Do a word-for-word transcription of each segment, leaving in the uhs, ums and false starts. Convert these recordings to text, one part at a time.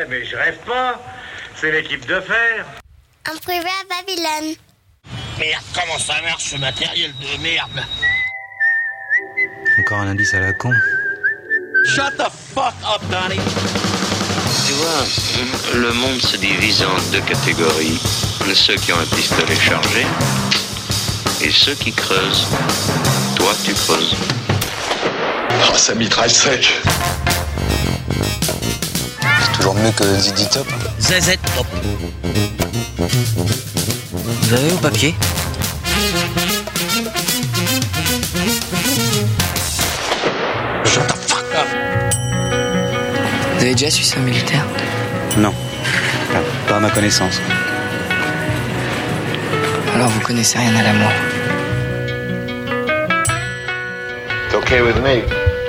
mais je rêve pas. C'est l'équipe de fer. En privé à Babylone. Merde, comment ça marche ce matériel de merde? Encore un indice à la con. Shut the fuck up, Donnie. Tu vois, le monde se divise en deux catégories. Ceux qui ont un pistolet chargé et ceux qui creusent. Toi, tu creuses. Oh, ça mitraille sec. C'est toujours mieux que Ziggy Top. Z Z Top. Vous avez vos papiers? Shut the fuck up. Vous avez déjà suivi un militaire? Non. Enfin, pas à ma connaissance. Alors vous connaissez rien à l'amour. It's okay with me.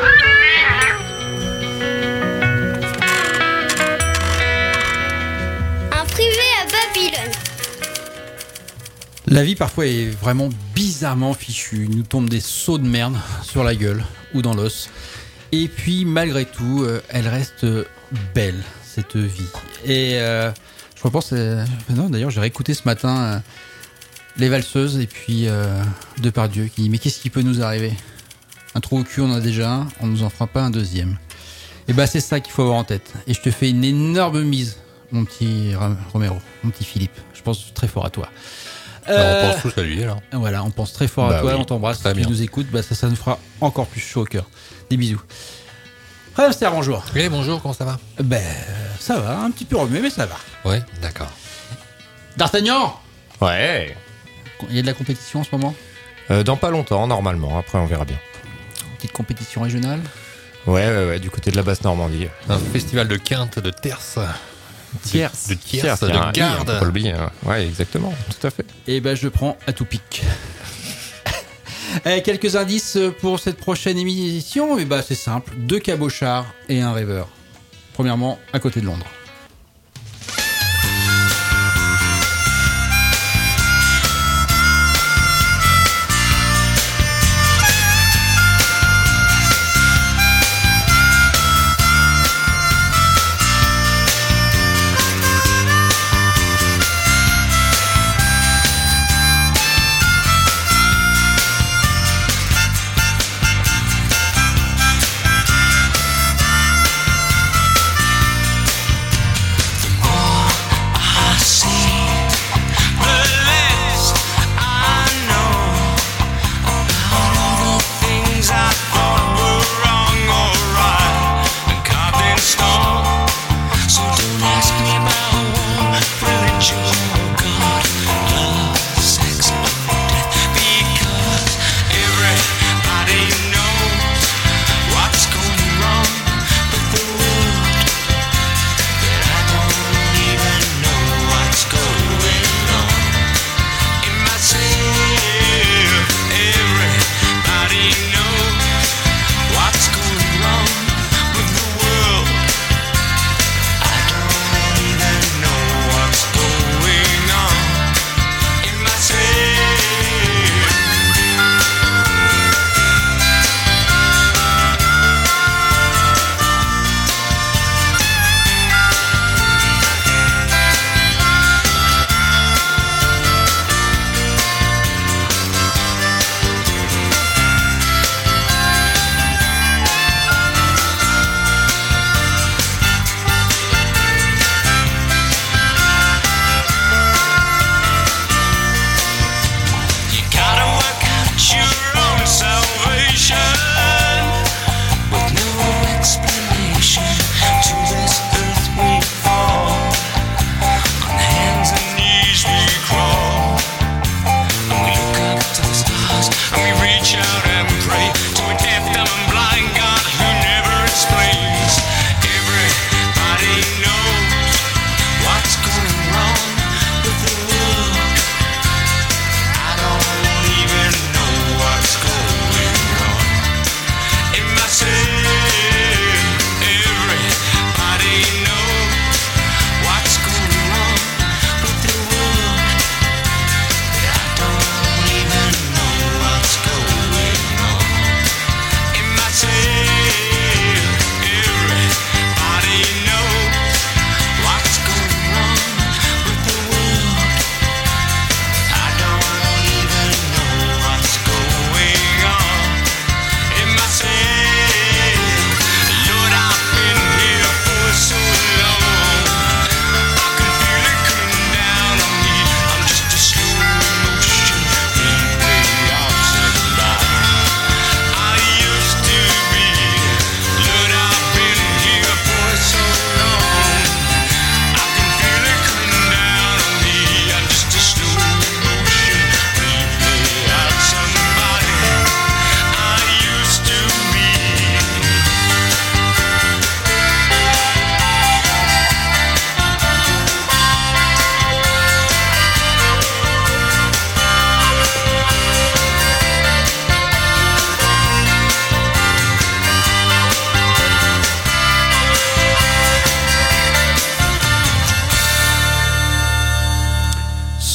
En privé à Babylone. La vie parfois est vraiment bizarrement fichue. Il nous tombe des sauts de merde sur la gueule ou dans l'os. Et puis malgré tout, euh, elle reste belle, cette vie. Et euh, je repense... Euh, non, d'ailleurs, j'ai réécouté ce matin euh, Les Valseuses et puis euh, Depardieu qui dit « Mais qu'est-ce qui peut nous arriver ? Un trou au cul, on en a déjà un, on nous en fera pas un deuxième. » Et bah c'est ça qu'il faut avoir en tête. Et je te fais une énorme mise, mon petit Romero, mon petit Philippe. Je pense très fort à toi. Euh, on pense tous à lui alors. Voilà, on pense très fort bah à toi, oui, on t'embrasse, si tu nous écoutes, bah ça, ça nous fera encore plus chaud au cœur. Des bisous. Hamster, bonjour. Oui, bonjour, comment ça va? Ben, ça va, un petit peu remué, mais ça va. Ouais, d'accord. D'Artagnan, Ouais. il y a de la compétition en ce moment? Euh, dans pas longtemps, normalement, après on verra bien. Petite compétition régionale? Ouais, ouais, ouais, du côté de la Basse-Normandie. Un festival de quinte, de tierce. Tierce. De tierce, Tierce, de garde. Faut pas l'oublier, hein. Ouais, exactement, tout à fait. Et ben, je prends à tout pic. Eh, quelques indices pour cette prochaine émission. Et bah, c'est simple, deux cabochards et un rêveur. Premièrement, à côté de Londres.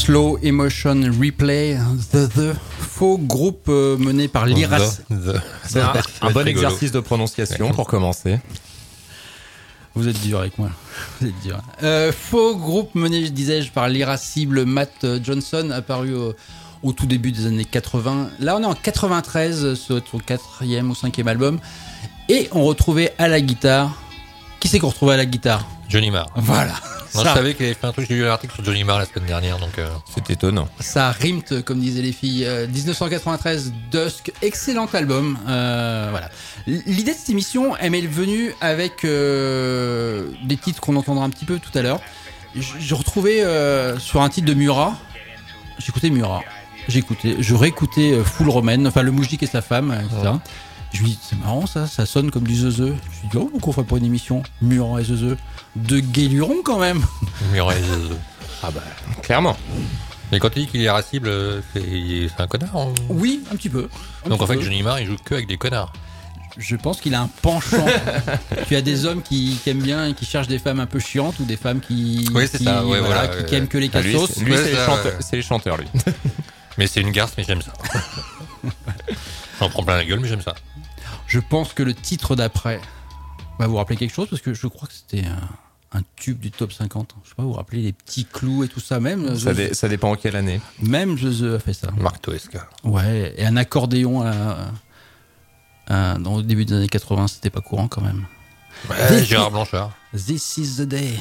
Slow Emotion Replay, The The, faux groupe euh, mené par l'Iras. C'est un, un bon exercice de prononciation pour commencer. Vous êtes dur avec moi. Vous êtes dur. Euh, faux groupe mené, disais-je, par l'irascible Matt Johnson, apparu au, au tout début des années quatre-vingts. Là, on est en quatre-vingt-treize, c'est son quatrième ou cinquième album. Et on retrouvait à la guitare. Qui c'est qu'on retrouvait à la guitare ? Johnny Marr. Voilà. Moi, je savais qu'il avait fait un truc, j'ai lu un article sur Johnny Marr la semaine dernière, donc euh, c'est étonnant. Ça rime, comme disaient les filles. Euh, dix-neuf cent quatre-vingt-treize, Dusk, excellent album. Euh, voilà. L'idée de cette émission, elle m'est venue avec euh, des titres qu'on entendra un petit peu tout à l'heure. J'ai retrouvé euh, sur un titre de Murat. J'écoutais Murat. J'écoutais, je réécoutais euh, Full Romaine, enfin le Moujik et sa femme, et cetera. Ouais. Je me dis, c'est marrant ça, ça sonne comme du Zezeux. Je me suis dit, oh, pourquoi on ferait pas une émission Murat et Zezeux de Guéluron quand même. Murat et Zezeux. Ah bah, clairement. Mais quand tu dis qu'il est irascible, c'est, c'est un connard hein. Oui, un petit peu. Un Donc petit en fait, peu. Johnny Marr, il joue que avec des connards. Je pense qu'il a un penchant. Tu as des hommes qui, qui aiment bien et qui cherchent des femmes un peu chiantes ou des femmes qui, oui, c'est qui, ça. Ouais, voilà, voilà, qui, ouais, qui aiment que les ah, lui, cassos. c'est, lui, ouais, c'est, les ça, chanteurs, c'est les chanteurs, lui. Mais c'est une garce, mais j'aime ça. J'en prends plein la gueule, mais j'aime ça. Je pense que le titre d'après va vous rappeler quelque chose parce que je crois que c'était un, un tube du top cinquante. Je sais pas, vous vous rappelez les petits clous et tout ça même. Ça, dé, ça dépend en quelle année. Même Zezeux a fait ça. Marc Toesca. Ouais, et un accordéon à, à, dans le début des années quatre-vingts, c'était pas courant quand même. Ouais, Gérard Blanchard. This is the day.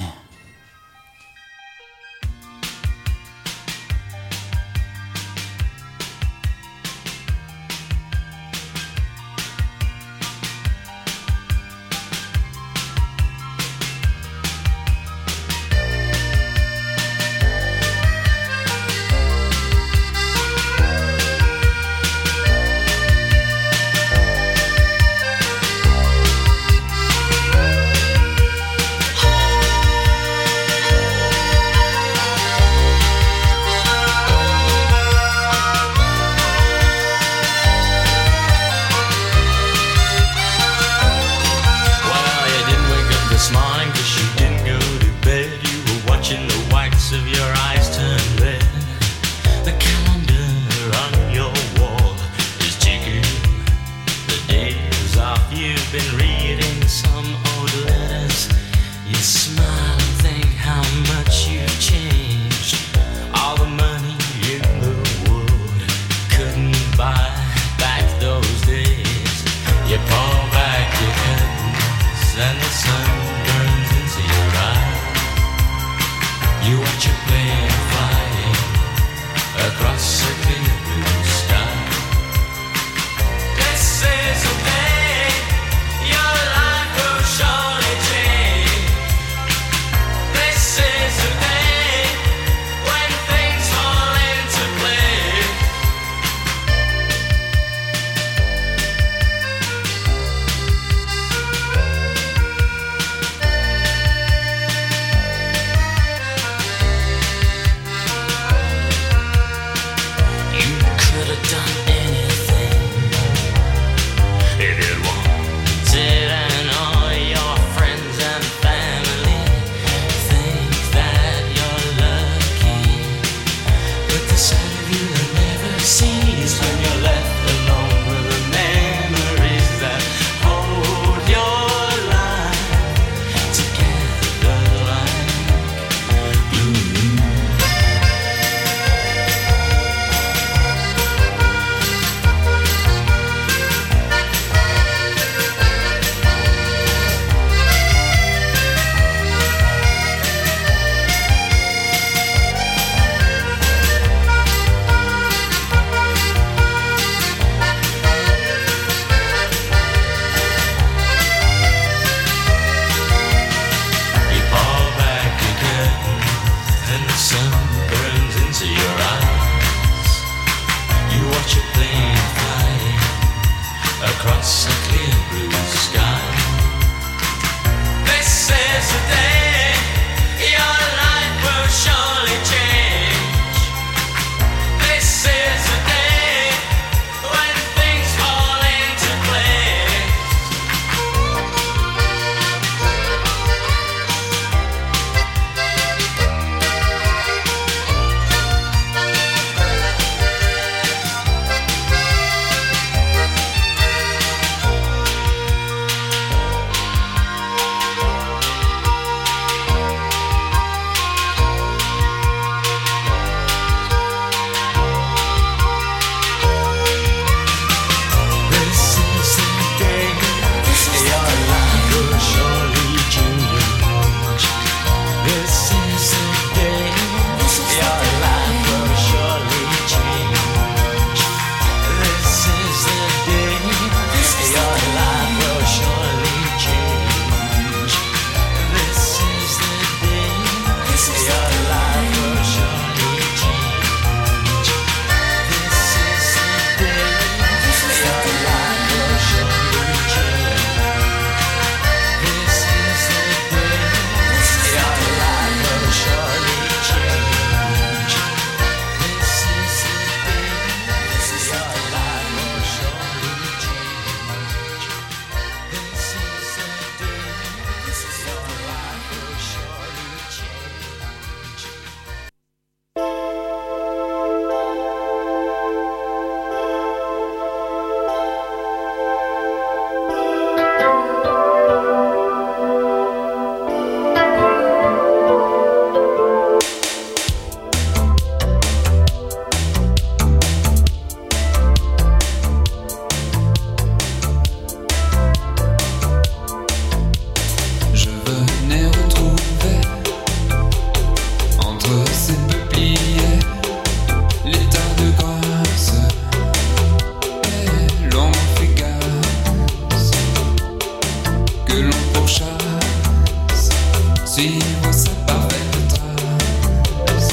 suivre sa parfaite trace.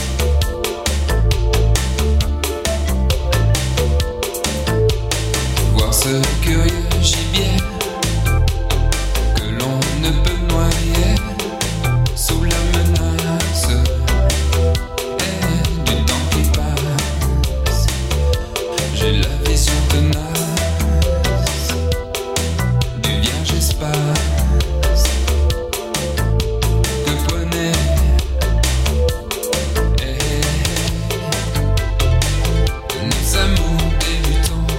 Voir ce curieux gibier que l'on ne peut noyer sous la menace et du temps qui passe. J'ai la vision tenace du vierge espace que prenait nos amours débutants,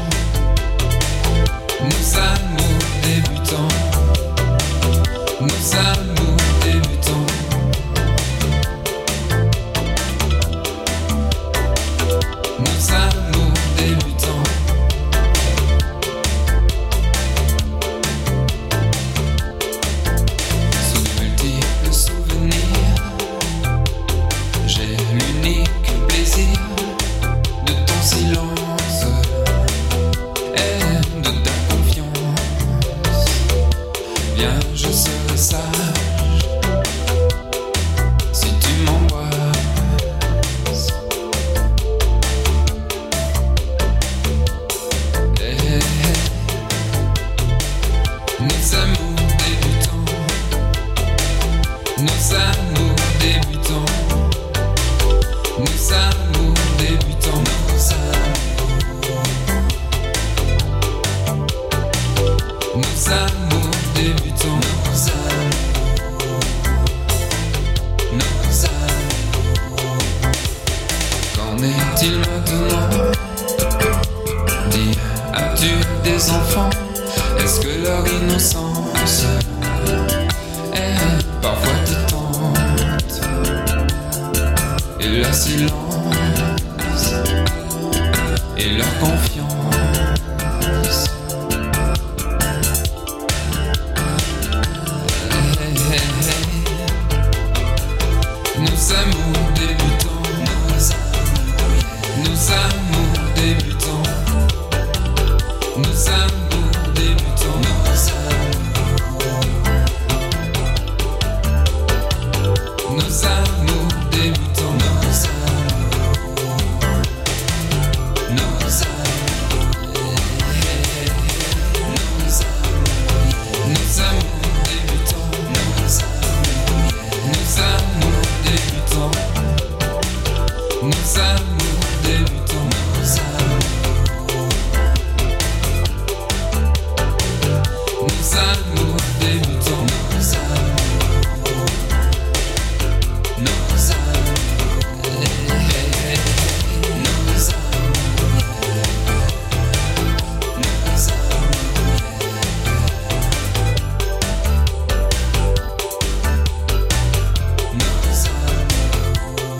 nos amours débutants, nos amours débutants, nos amours débutants. Sous de multiples souvenirs, j'ai l'unique plaisir de ton silence et de ta confiance. Viens, je serai sage si tu m'embrasses. Eh, Nos amours débutants, nos amours débutants, nos amours débutants, nos amours, nos amours débutants, nos amours, nos amours. Qu'en est-il maintenant? Dis, as-tu des enfants? Est-ce que leur innocence est parfois te tente? Et leur silence et leur confiance. Hey, hey, hey. Nos amours débutants, nos amours, nos amours débutants, nos amours débutants, nos amours, nos amours débutants, nos amours, nos amours, nos amours, nos amours débutants, nos amours, nos amours débutants, nos amours débutants, nos amours. Nos amours débutants, nos amours, nos amours, hey, hey, hey. Nos amours, nos amours, nos amours.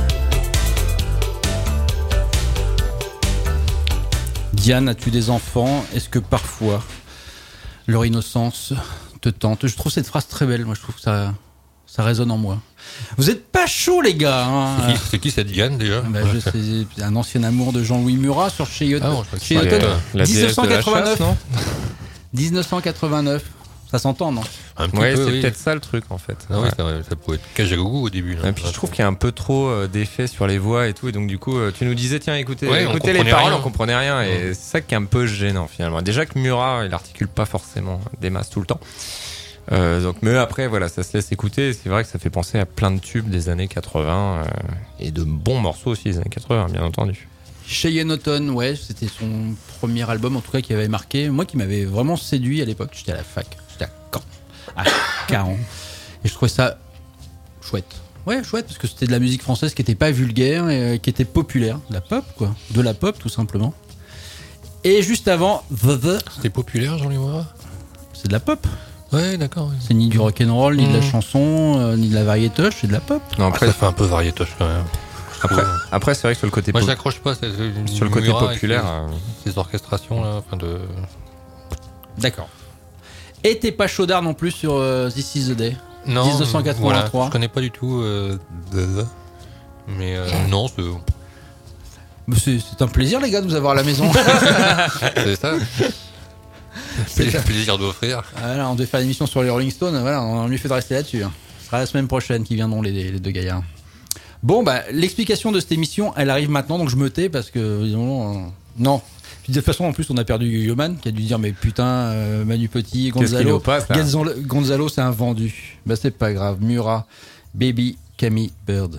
Diane, as-tu des enfants? Est-ce que parfois leur innocence te tente? Je trouve cette phrase très belle. Moi, je trouve que ça, ça résonne en moi. Vous êtes pas chaud, les gars. Hein. C'est qui, c'est qui cette Diane déjà? Bah, je sais, c'est un ancien amour de Jean-Louis Murat sur Cheyenne. Ah bon, je crois que Chez c'est Newton. la déesse de la chasse, non? dix-neuf cent quatre-vingt-neuf. Ça s'entend, non? Un petit Ouais, peu, c'est oui. peut-être ça le truc en fait. Ah oui, Ouais. ça, ça pouvait être Kajagougou au début. Là. Et puis je trouve qu'il y a un peu trop euh, d'effets sur les voix et tout, et donc du coup euh, tu nous disais tiens écoutez, Ouais, on écoutez les comprenait paroles, rien. on comprenait rien, et c'est ça qui est un peu gênant finalement. Déjà que Murat il articule pas forcément des masses tout le temps, euh, donc mais après voilà ça se laisse écouter. C'est vrai que ça fait penser à plein de tubes des années quatre-vingts euh, et de bons morceaux aussi des années quatre-vingts bien entendu. Cheyenne Automne, ouais, c'était son premier album en tout cas qui avait marqué, moi qui m'avait vraiment séduit à l'époque. J'étais à la fac, j'étais à Caen, à Caen, et je trouvais ça chouette. Ouais, chouette parce que c'était de la musique française qui était pas vulgaire et euh, qui était populaire, de la pop quoi, de la pop tout simplement. Et juste avant, The The, C'était populaire, Jean-Louis Murat? c'est de la pop. Ouais, d'accord. Ouais. C'est ni du rock'n'roll, ni de la Mmh. chanson, euh, ni de la variétoche, c'est de la pop. Non, Ah, après, ça fait un peu variétoche quand même. après, après c'est vrai que sur le côté Moi, je pop- n'accroche pas. C'est, c'est, sur le côté Murat populaire, avec euh, Ces, ces orchestrations là, enfin de. D'accord. Et t'es pas chaudard non plus sur euh, This Is The Day. Non. dix-neuf cent quatre-vingt-trois. Voilà, je connais pas du tout. Euh, de... Mais euh, non, c'est. Mais C'est, c'est un plaisir les gars de vous avoir à la maison. c'est ça. C'est le plaisir d'offrir. Voilà, on devait faire l'émission sur les Rolling Stones, voilà, on lui fait de rester là-dessus. hein. Ce sera la semaine prochaine qui viendront les, les deux gaillards. Bon, bah, l'explication de cette émission, elle arrive maintenant, donc je me tais parce que, évidemment, euh, non. Puis de toute façon, en plus, on a perdu Yo-Man qui a dû dire, mais putain, euh, Manu Petit, Gonzalo, passe, Gonzalo, Gonzalo, c'est un vendu. Bah, c'est pas grave. Murat, Baby, Camille, Bird.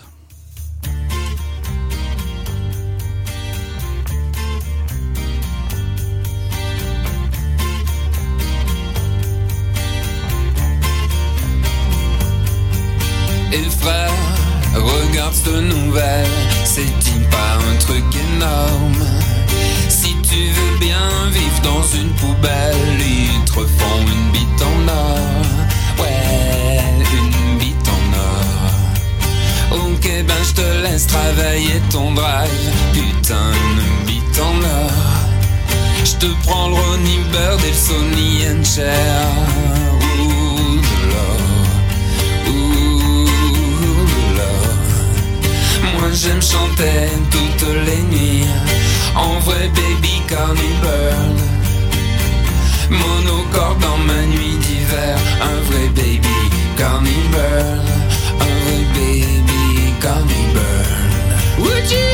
Et frère, regarde cette nouvelle, c'est-il pas un truc énorme? Si tu veux bien vivre dans une poubelle, ils te refont une bite en or. Ouais, une bite en or. Ok, ben je te laisse travailler ton drive. Putain, une bite en or. Je te prends le Ronnie Bird et le Sonny and Cher. Ouh, de l'or. Ouh, de l'or. Moi j'aime chanter toutes les nuits. En vrai baby carnival. Monocorde dans ma nuit d'hiver. Un vrai baby carnival. Un vrai baby carnival. Would you?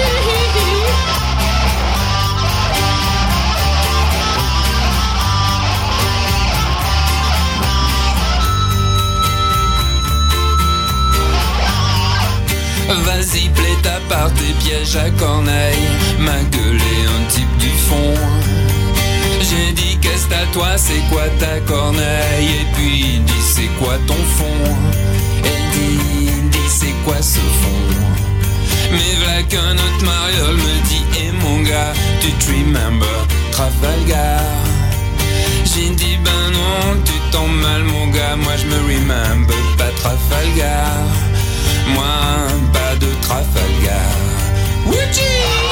Vas-y, plaît à part tes pièges à corneille. Ma gueule est un type du fond. J'ai dit qu'est-ce à toi, c'est quoi ta corneille? Et puis dis c'est quoi ton fond? Et dis, dis c'est quoi ce fond? Mais v'là qu'un autre mariole me dit eh mon gars, tu te remember Trafalgar? J'ai dit ben non, tu tombes mal mon gars. Moi je me remember pas Trafalgar. Moi, pas de Trafalgar. Would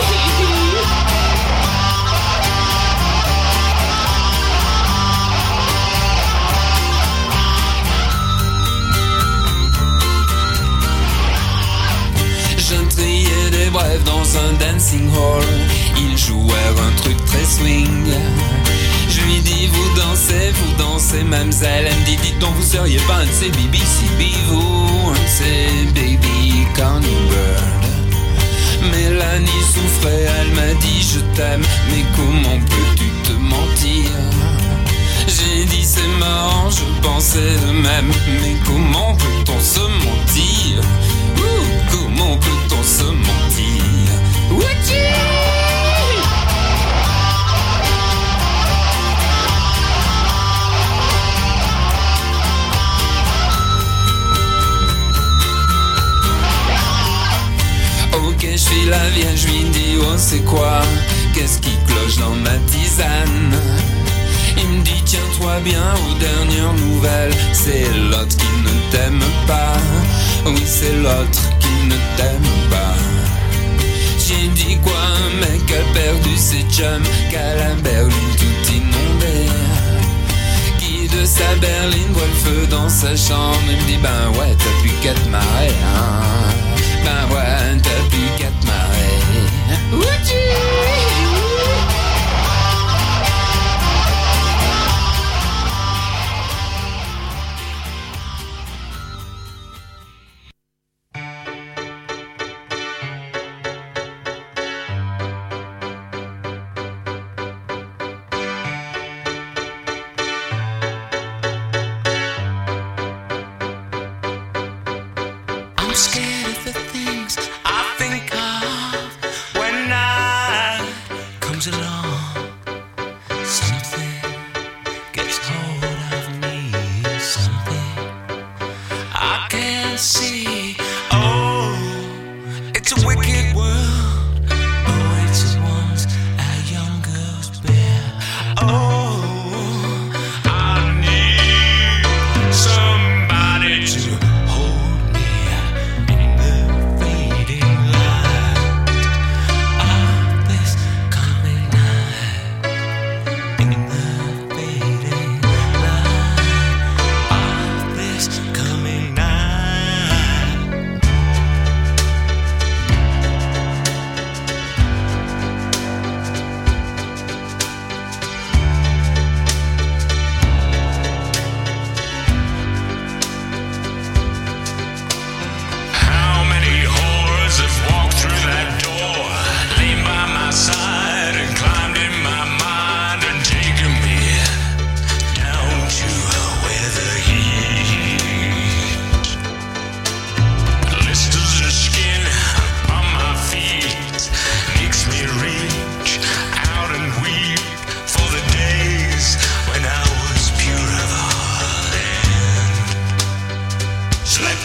Je triais des brèves dans un dancing hall. Ils jouèrent un truc très swing. Je lui dis vous dansez, vous dansez mademoiselle. Elle me dit dites donc vous seriez pas un de ces B B C B vous, un de ces baby carnival. Mélanie souffrait, elle m'a dit je t'aime. Mais comment peux-tu te mentir? J'ai dit c'est marrant, je pensais de même. Mais comment peut-on se mentir? Ouh, comment peut-on se mentir? Wouhou! Ok, je suis la vieille, je lui dis oh c'est quoi? Qu'est-ce qui cloche dans ma tisane? Il me dit tiens-toi bien aux dernières nouvelles. C'est l'autre qui ne t'aime pas. Oui c'est l'autre qui ne t'aime pas. J'ai dit quoi? Un mec a perdu ses chums, qu'à la berline tout inondé, qui de sa berline voit le feu dans sa chambre. Il me dit ben ouais t'as plus qu'à te marrer hein. Ben ouais t'as plus qu'à te marrer. Would I'm scared of the things I think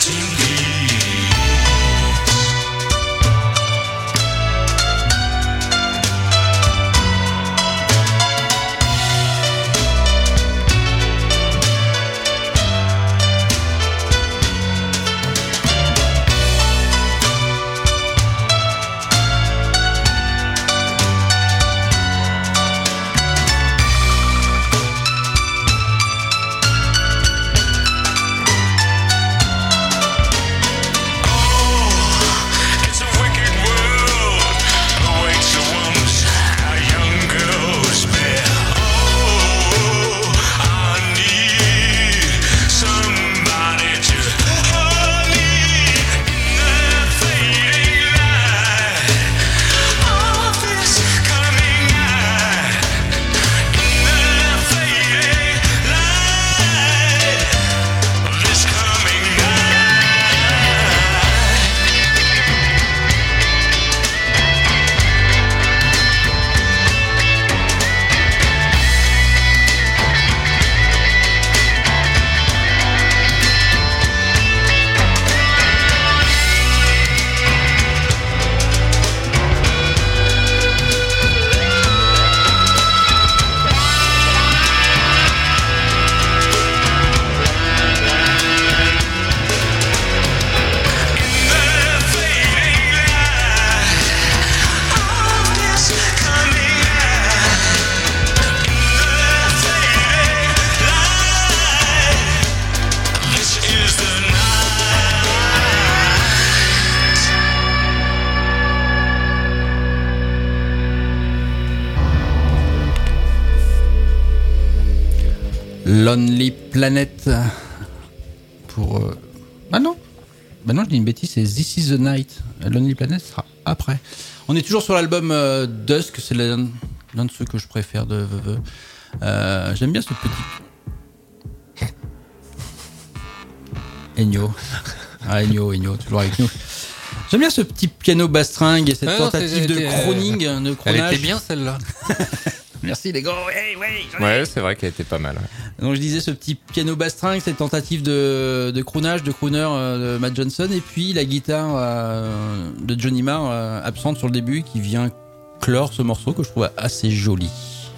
Lonely Planet pour euh... ah non bah non je dis une bêtise, c'est This Is The Night. Lonely Planet sera après. On est toujours sur l'album euh, Dusk, c'est l'un, l'un de ceux que je préfère de Veveux. Euh, j'aime bien ce petit Ennio. Ah Ennio, Ennio, toujours avec nous. J'aime bien ce petit piano bastringue et cette ah non, tentative de croning, euh, de cronage. Elle était bien celle-là. Merci les gars. Ouais, ouais, ouais c'est vrai qu'elle était pas mal. Ouais. Donc je disais ce petit piano bastringue, cette tentative de, de croonage, de crooner euh, de Matt Johnson, et puis la guitare euh, de Johnny Marr euh, absente sur le début qui vient clore ce morceau que je trouve assez joli.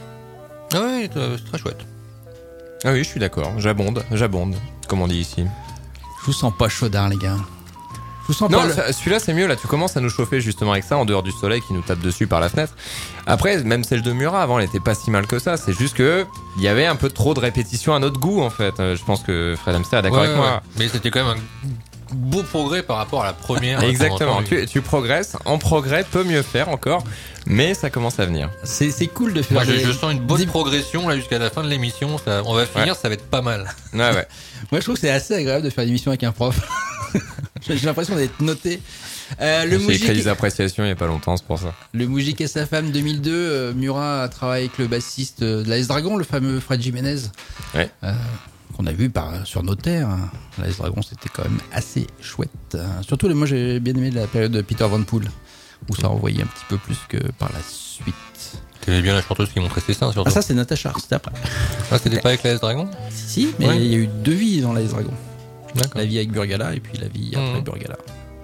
Ah ouais, c'est très chouette. Ah oui, je suis d'accord. J'abonde, j'abonde, comme on dit ici. Je vous sens pas chaudard les gars. Je vous sens non, pas le... celui-là c'est mieux. Là, tu commences à nous chauffer justement avec ça en dehors du soleil qui nous tape dessus par la fenêtre. Après, même celle de Murat avant, elle était pas si mal que ça. C'est juste que il y avait un peu trop de répétition à notre goût en fait. Je pense que Fred Hamster est d'accord ouais, avec moi. Ouais. Mais c'était quand même un beau progrès par rapport à la première. Exactement. Tu, tu progresses. En progrès, peut mieux faire encore, mais ça commence à venir. C'est, c'est cool de faire. Moi, des... je, je sens une bonne des... progression là jusqu'à la fin de l'émission. Ça, on va finir, ouais. Ça va être pas mal. Ouais, ouais. Moi, je trouve que c'est assez agréable de faire une émission avec un prof. J'ai l'impression d'être noté. Euh, le J'ai écrit des appréciations il y a pas longtemps, c'est pour ça. Le Moujik et sa femme deux mille deux, euh, Murat a travaillé avec le bassiste de l'A S Dragon, le fameux Fred Jiménez, ouais. euh, qu'on a vu par, sur nos terres. L'A S Dragon, c'était quand même assez chouette. Euh, surtout, moi, j'ai bien aimé la période de Peter Van Poel, où ça envoyait un petit peu plus que par la suite. T'aimais bien la chanteuse qui montrait ses seins, surtout. Ah, ça, c'est Natacha, c'était après. Ah, c'était pas avec l'A S Dragon ? Si, mais ouais. Il y a eu deux vies dans l'A S Dragon. D'accord. La vie avec Burgala et puis la vie après mmh. Burgala.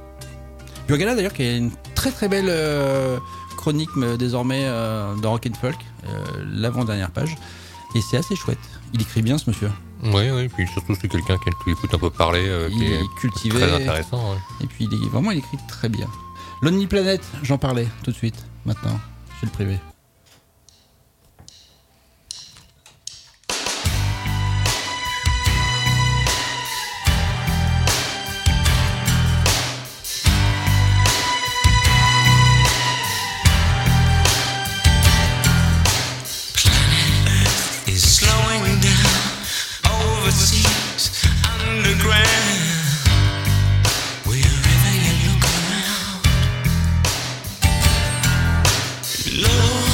Burgala d'ailleurs qui a une très très belle euh, chronique euh, désormais euh, dans Rock and Folk, euh, l'avant-dernière page, et c'est assez chouette. Il écrit bien ce monsieur. Oui, oui, puis surtout c'est quelqu'un qui écoute un peu parler, euh, il qui est, est cultivé, très intéressant. Ouais. Et puis il est, vraiment il écrit très bien. Lonely Planet, j'en parlais tout de suite, maintenant, chez le privé. Lord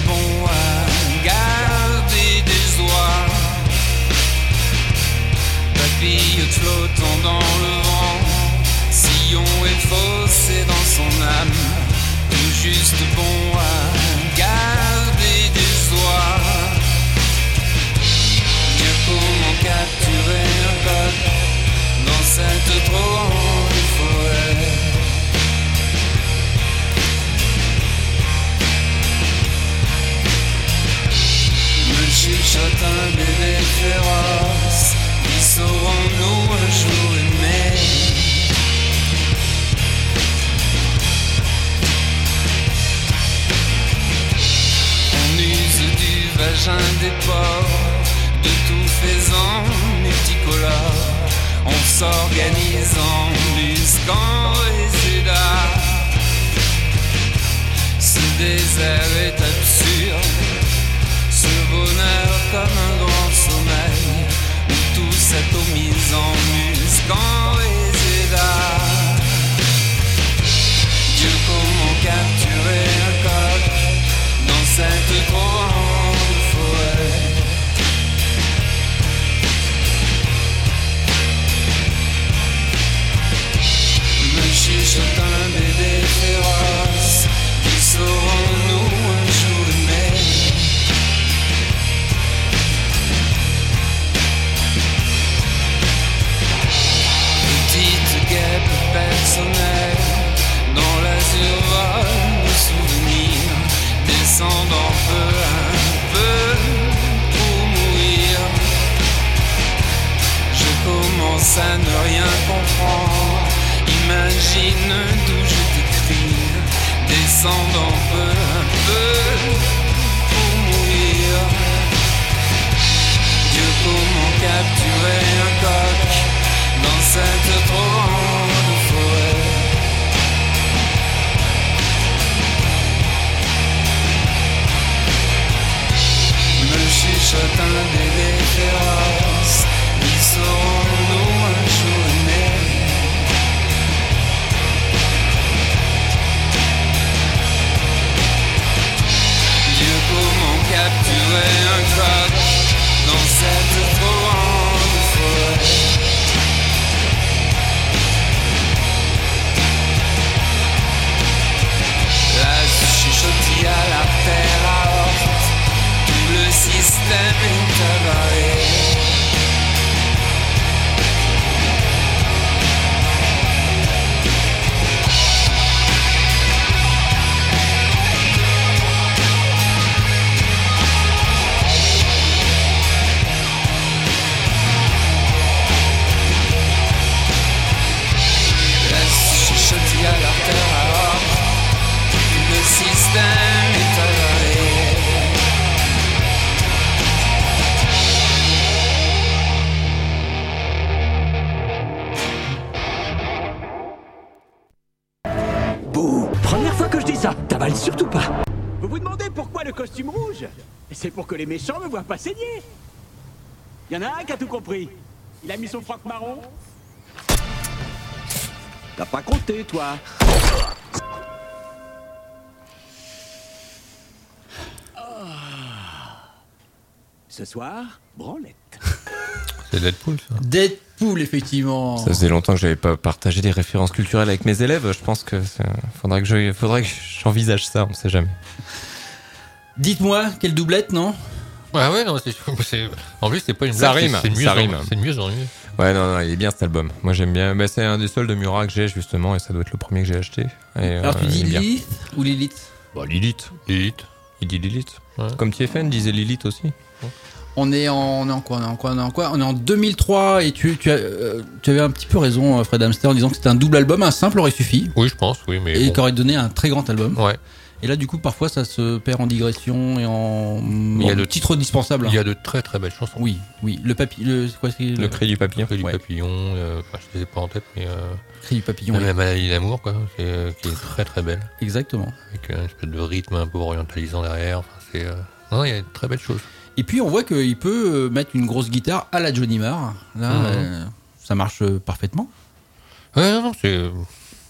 bon à garder des oies. Papillon flottant dans le vent, sillon effaussé dans son âme. Tout juste bon à garder des oies. Bien comment capturer un coq dans cette trop grande forêt. Me chuchote un bébé féroce, qui saurons-nous un jour aimer? On use du vagin des porcs, de tout faisant multicolore. On s'organise en musc, en résuda. Ce désert est absurde, ce bonheur comme un grand sommeil, où tout s'atomise en musc, en résuda. Dieu, comment capturer un coq dans cette grande forêt? Chuchote un bébé féroce, qui saurons-nous un jour aimer? Petite guêpe personnelle, dans l'azur vol de souvenirs, descendant peu à peu pour mourir. Je commence à ne rien comprendre. Imagine d'où je t'écris, descendant peu à peu pour mourir. Dieu, comment capturer un coq dans cette trop grande forêt? Me chuchote un bébé féroce, qui saurons-nous un jour aimer? Comment capturer un coq dans cette trop grande forêt? La chuchotis à l'artère aorte, tout le système est avalé. À l'artère aorte, le système est avalé. Bouh, première fois que je dis ça, t'avales surtout pas. Vous vous demandez pourquoi le costume rouge? C'est pour que les méchants me voient pas saigner. Y en a un qui a tout compris. Il a mis son froc marron. T'as pas compté, toi. Oh. Ce soir, branlette. C'est Deadpool, ça. Deadpool, effectivement. Ça faisait longtemps que j'avais pas partagé des références culturelles avec mes élèves. Je pense que ça... faudrait que je... faudrait que j'envisage ça. On sait jamais. Dites-moi, quelle doublette, non? Ouais, ouais, non, c'est, c'est, en plus, c'est pas une ça blague, rime, c'est, c'est mieux, ça rime. C'est mieux, j'en ai. Ouais, non, non, il est bien cet album. Moi, j'aime bien. Bah, c'est un des seuls de Murat que j'ai, justement, et ça doit être le premier que j'ai acheté. Et, Alors, euh, tu dis Lilith Lilith ou Lilith? Bah, Lilith. Lilith. Il dit Lilith. Ouais. Comme T F N disait Lilith aussi. Ouais. On est en, on est en quoi, on est en quoi, on est en quoi On est en deux mille trois et tu, tu, as, euh, tu avais un petit peu raison, Fred Hamster, en disant que c'était un double album, un simple aurait suffi. Oui, je pense, oui, mais. Et bon. qui aurait donné un très grand album. Ouais. Et là, du coup, parfois, ça se perd en digression et en, il y a en de titres dispensables. Il y a de très très belles chansons. Oui, oui. Le papy, le, c'est quoi, c'est le, le cri du papillon. Le cri du ouais. papillon, euh, enfin, je ne les ai pas en tête, mais. Euh, cri du papillon. La ouais. maladie d'amour, quoi, qui est, qui est très très belle. Exactement. Avec une espèce de rythme un peu orientalisant derrière. Enfin, c'est. Euh... Non, il y a de très belles choses. Et puis, on voit qu'il peut mettre une grosse guitare à la Johnny Marr. Là, mmh. euh, ça marche parfaitement. Ouais, non, non, c'est.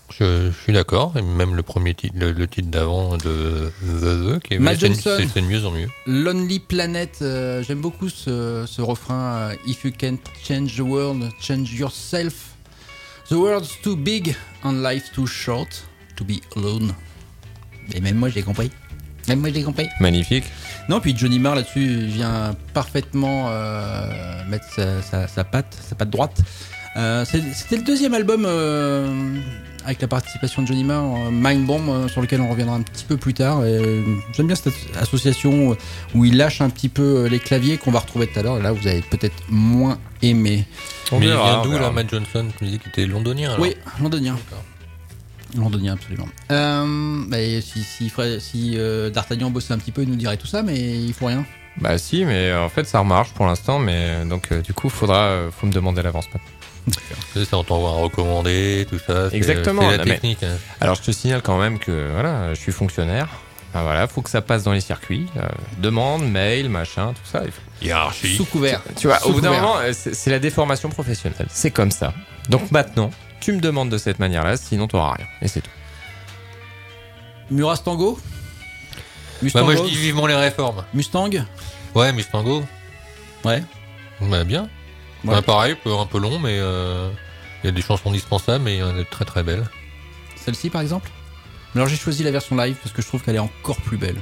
Je, je suis d'accord, et même le premier titre, le, le titre d'avant de The The, qui est Matt c'est, Johnson. c'est, c'est de mieux en mieux. Lonely Planet, euh, j'aime beaucoup ce, ce refrain. euh, If you can't change the world, change yourself. The world's too big and life's too short to be alone. Et même moi j'ai compris. Même moi j'ai compris. Magnifique. Non, puis Johnny Marr là-dessus vient parfaitement euh, mettre sa, sa, sa patte, sa patte droite. Euh, c'est, c'était le deuxième album euh, avec la participation de Johnny Marr, euh, Mind Bomb, euh, sur lequel on reviendra un petit peu plus tard. Et, euh, j'aime bien cette association où il lâche un petit peu les claviers qu'on va retrouver tout à l'heure. Et là, vous avez peut-être moins aimé. On Mais il vient d'où là, Matt Johnson? Tu me disais qu'il était londonien alors. Oui, londonien. D'accord. Londonien, absolument. Euh, bah, si si, si euh, D'Artagnan bossait un petit peu, il nous dirait tout ça, mais il faut rien. Bah si, mais en fait ça remarche pour l'instant, mais donc euh, du coup faudra, euh, faut me demander à l'avance maintenant. C'est ça, on t'envoie un recommandé, tout ça. C'est, Exactement. c'est la Non, technique. Mais, alors je te signale quand même que voilà, je suis fonctionnaire. Enfin, voilà, faut que ça passe dans les circuits. Euh, demande, mail, machin, tout ça. Hiérarchie. Sous couvert. Tu vois, Sous au bout d'un couvert. moment, c'est, c'est la déformation professionnelle. C'est comme ça. Donc maintenant, tu me demandes de cette manière-là, sinon t'auras rien. Et c'est tout. Muras Tango. Bah moi je dis vivement les réformes. Mustang. Ouais, Mustango. Ouais. Bah bien. Ouais. Bah, pareil, un peu long, mais il euh, y a des chansons dispensables, mais il y en a de très très belles. Celle-ci par exemple. Alors j'ai choisi la version live parce que je trouve qu'elle est encore plus belle.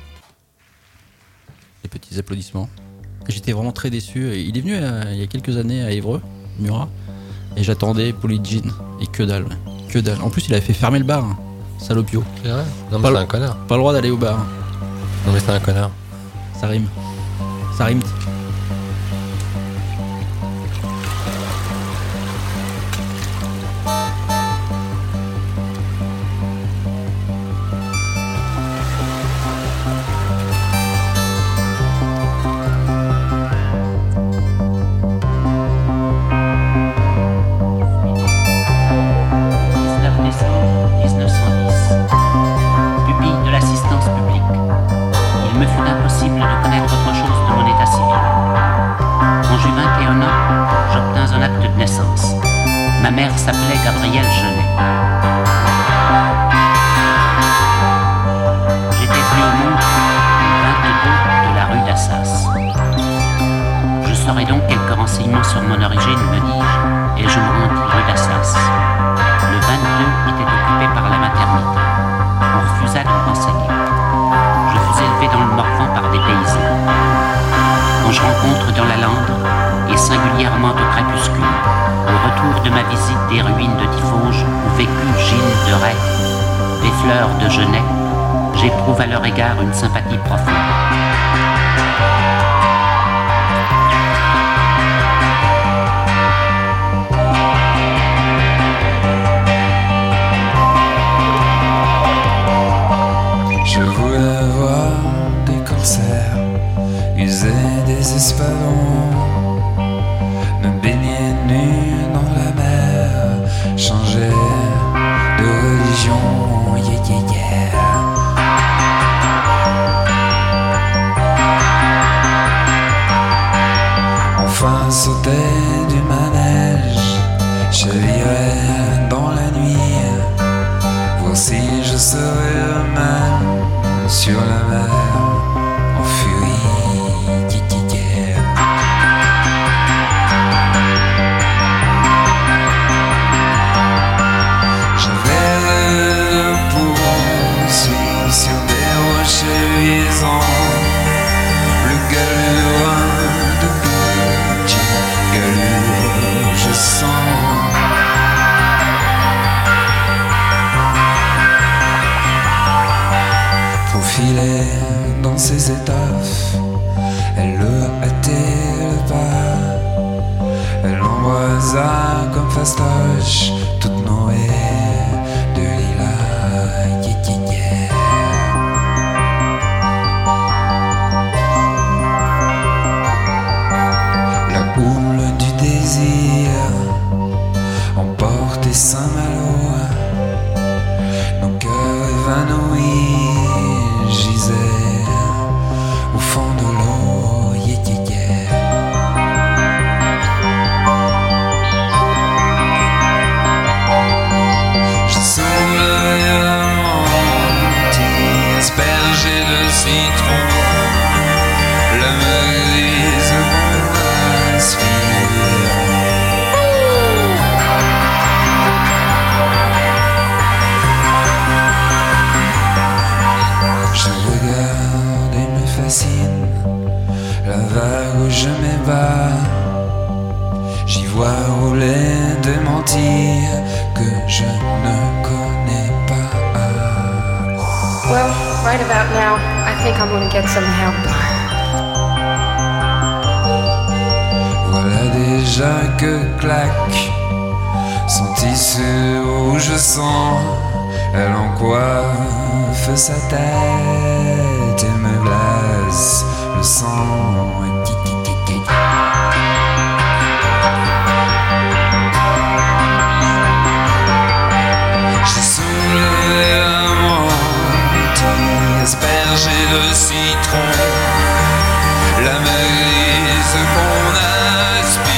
Des petits applaudissements. J'étais vraiment très déçu. Il est venu euh, il y a quelques années à Évreux, Murat, et j'attendais Polyjean et que dalle, ouais. que dalle. En plus il avait fait fermer le bar, hein. Salopio. C'est vrai. Non mais pas c'est le... un connard. Pas le droit d'aller au bar. Non mais c'est un connard. Ça rime. Ça rime. S'appelait Gabriel Genet. J'étais venu au monde le vingt-deux de la rue d'Assas. Je saurais donc quelques renseignements sur mon origine, me dis-je, et je me rendis rue d'Assas. Le vingt-deux était occupé par la maternité. On refusa de me renseigner. Je fus élevé dans le Morvan par des paysans. Quand je rencontre dans la lande, et singulièrement au crépuscule, au retour de ma visite des ruines de Tifauge où vécut Gilles de Rais, des fleurs de Genet, j'éprouve à leur égard une sympathie profonde. Je voulais avoir des corsaires, user des espadons, me baigner nu dans la mer, changer de religion, yeah yeah yeah. Enfin sauter du manège, chavirer dans la nuit, voir si je serais le même sur la mer, en furie, yeah yeah yeah. J'avais pour suivre sur des rochers luisants le galure de Gucci, galure je sens. Faufilée dans ses étoffes, elle le hâtait le pas, elle l'embrasa comme fastoche, toute noée de lilas, yeah, yeah, yeah. La houle du désir emportait Saint-Malo, nos cœurs évanouis gisait au fond de l'eau, yeah, yeah, yeah. je m'ébats. J'y vois rouler des mentir que je ne connais pas. Well, right about now, I think I'm gonna get some help. Voilà déjà que claque son tissu rouge sang. Elle en coiffe sa tête et me glace le sang. J'ai soulevé un mantis aspergé de citron, la mairise qu'on aspire.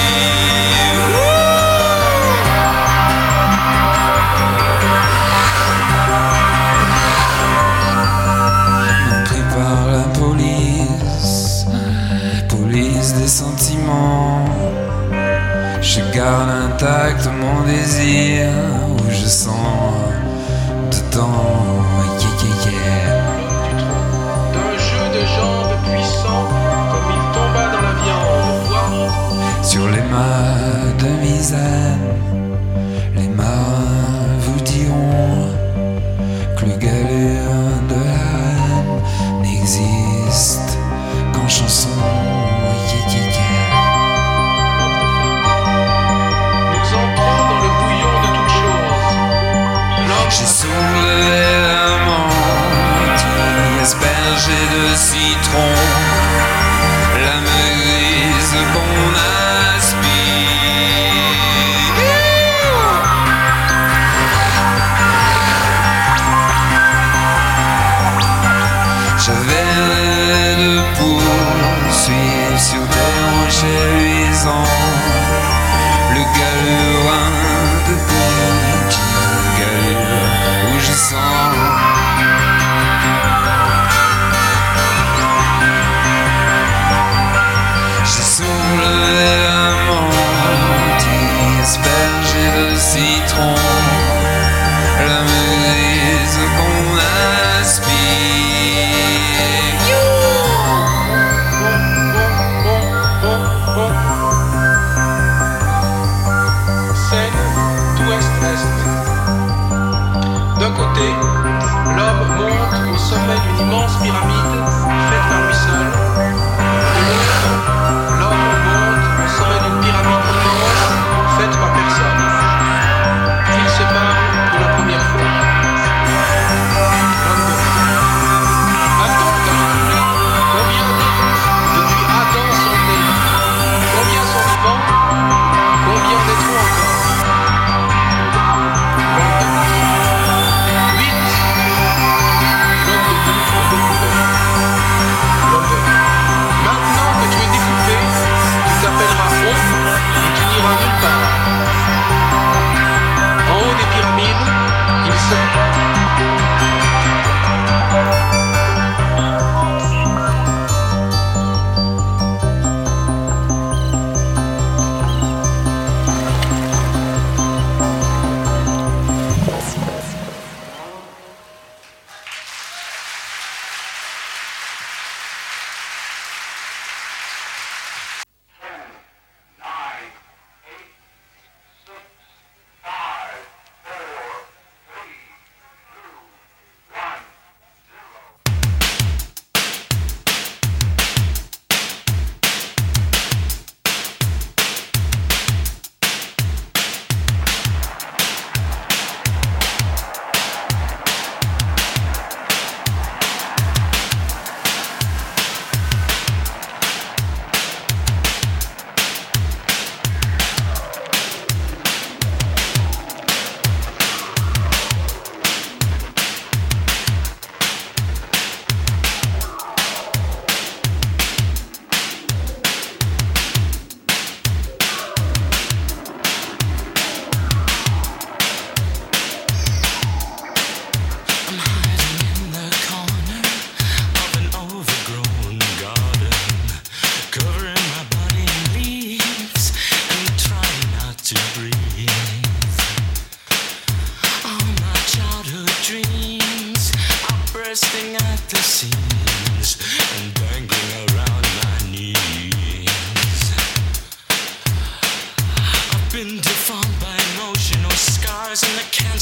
Pris par la police, police des sentiments, je garde intact mon désir où je sens dedans. Yeah, yeah, yeah. D'un jeu de jambes puissant, comme il tomba dans la viande, voir sur les mâts de Misane, les marins vous diront que le galère de la reine n'existe qu'en chanson. Yeah, yeah, yeah. nous entrons dans le bouillon de toutes choses. J'ai soulevé la menthe aspergée de citron, la mairise qu'on aspire. J'avais rêvé de poursuivre sur des rochers luisants le galurin de petit galure où je sens. J'ai soulevé la menthe aspergée de citron, la mairise qu'on aspire.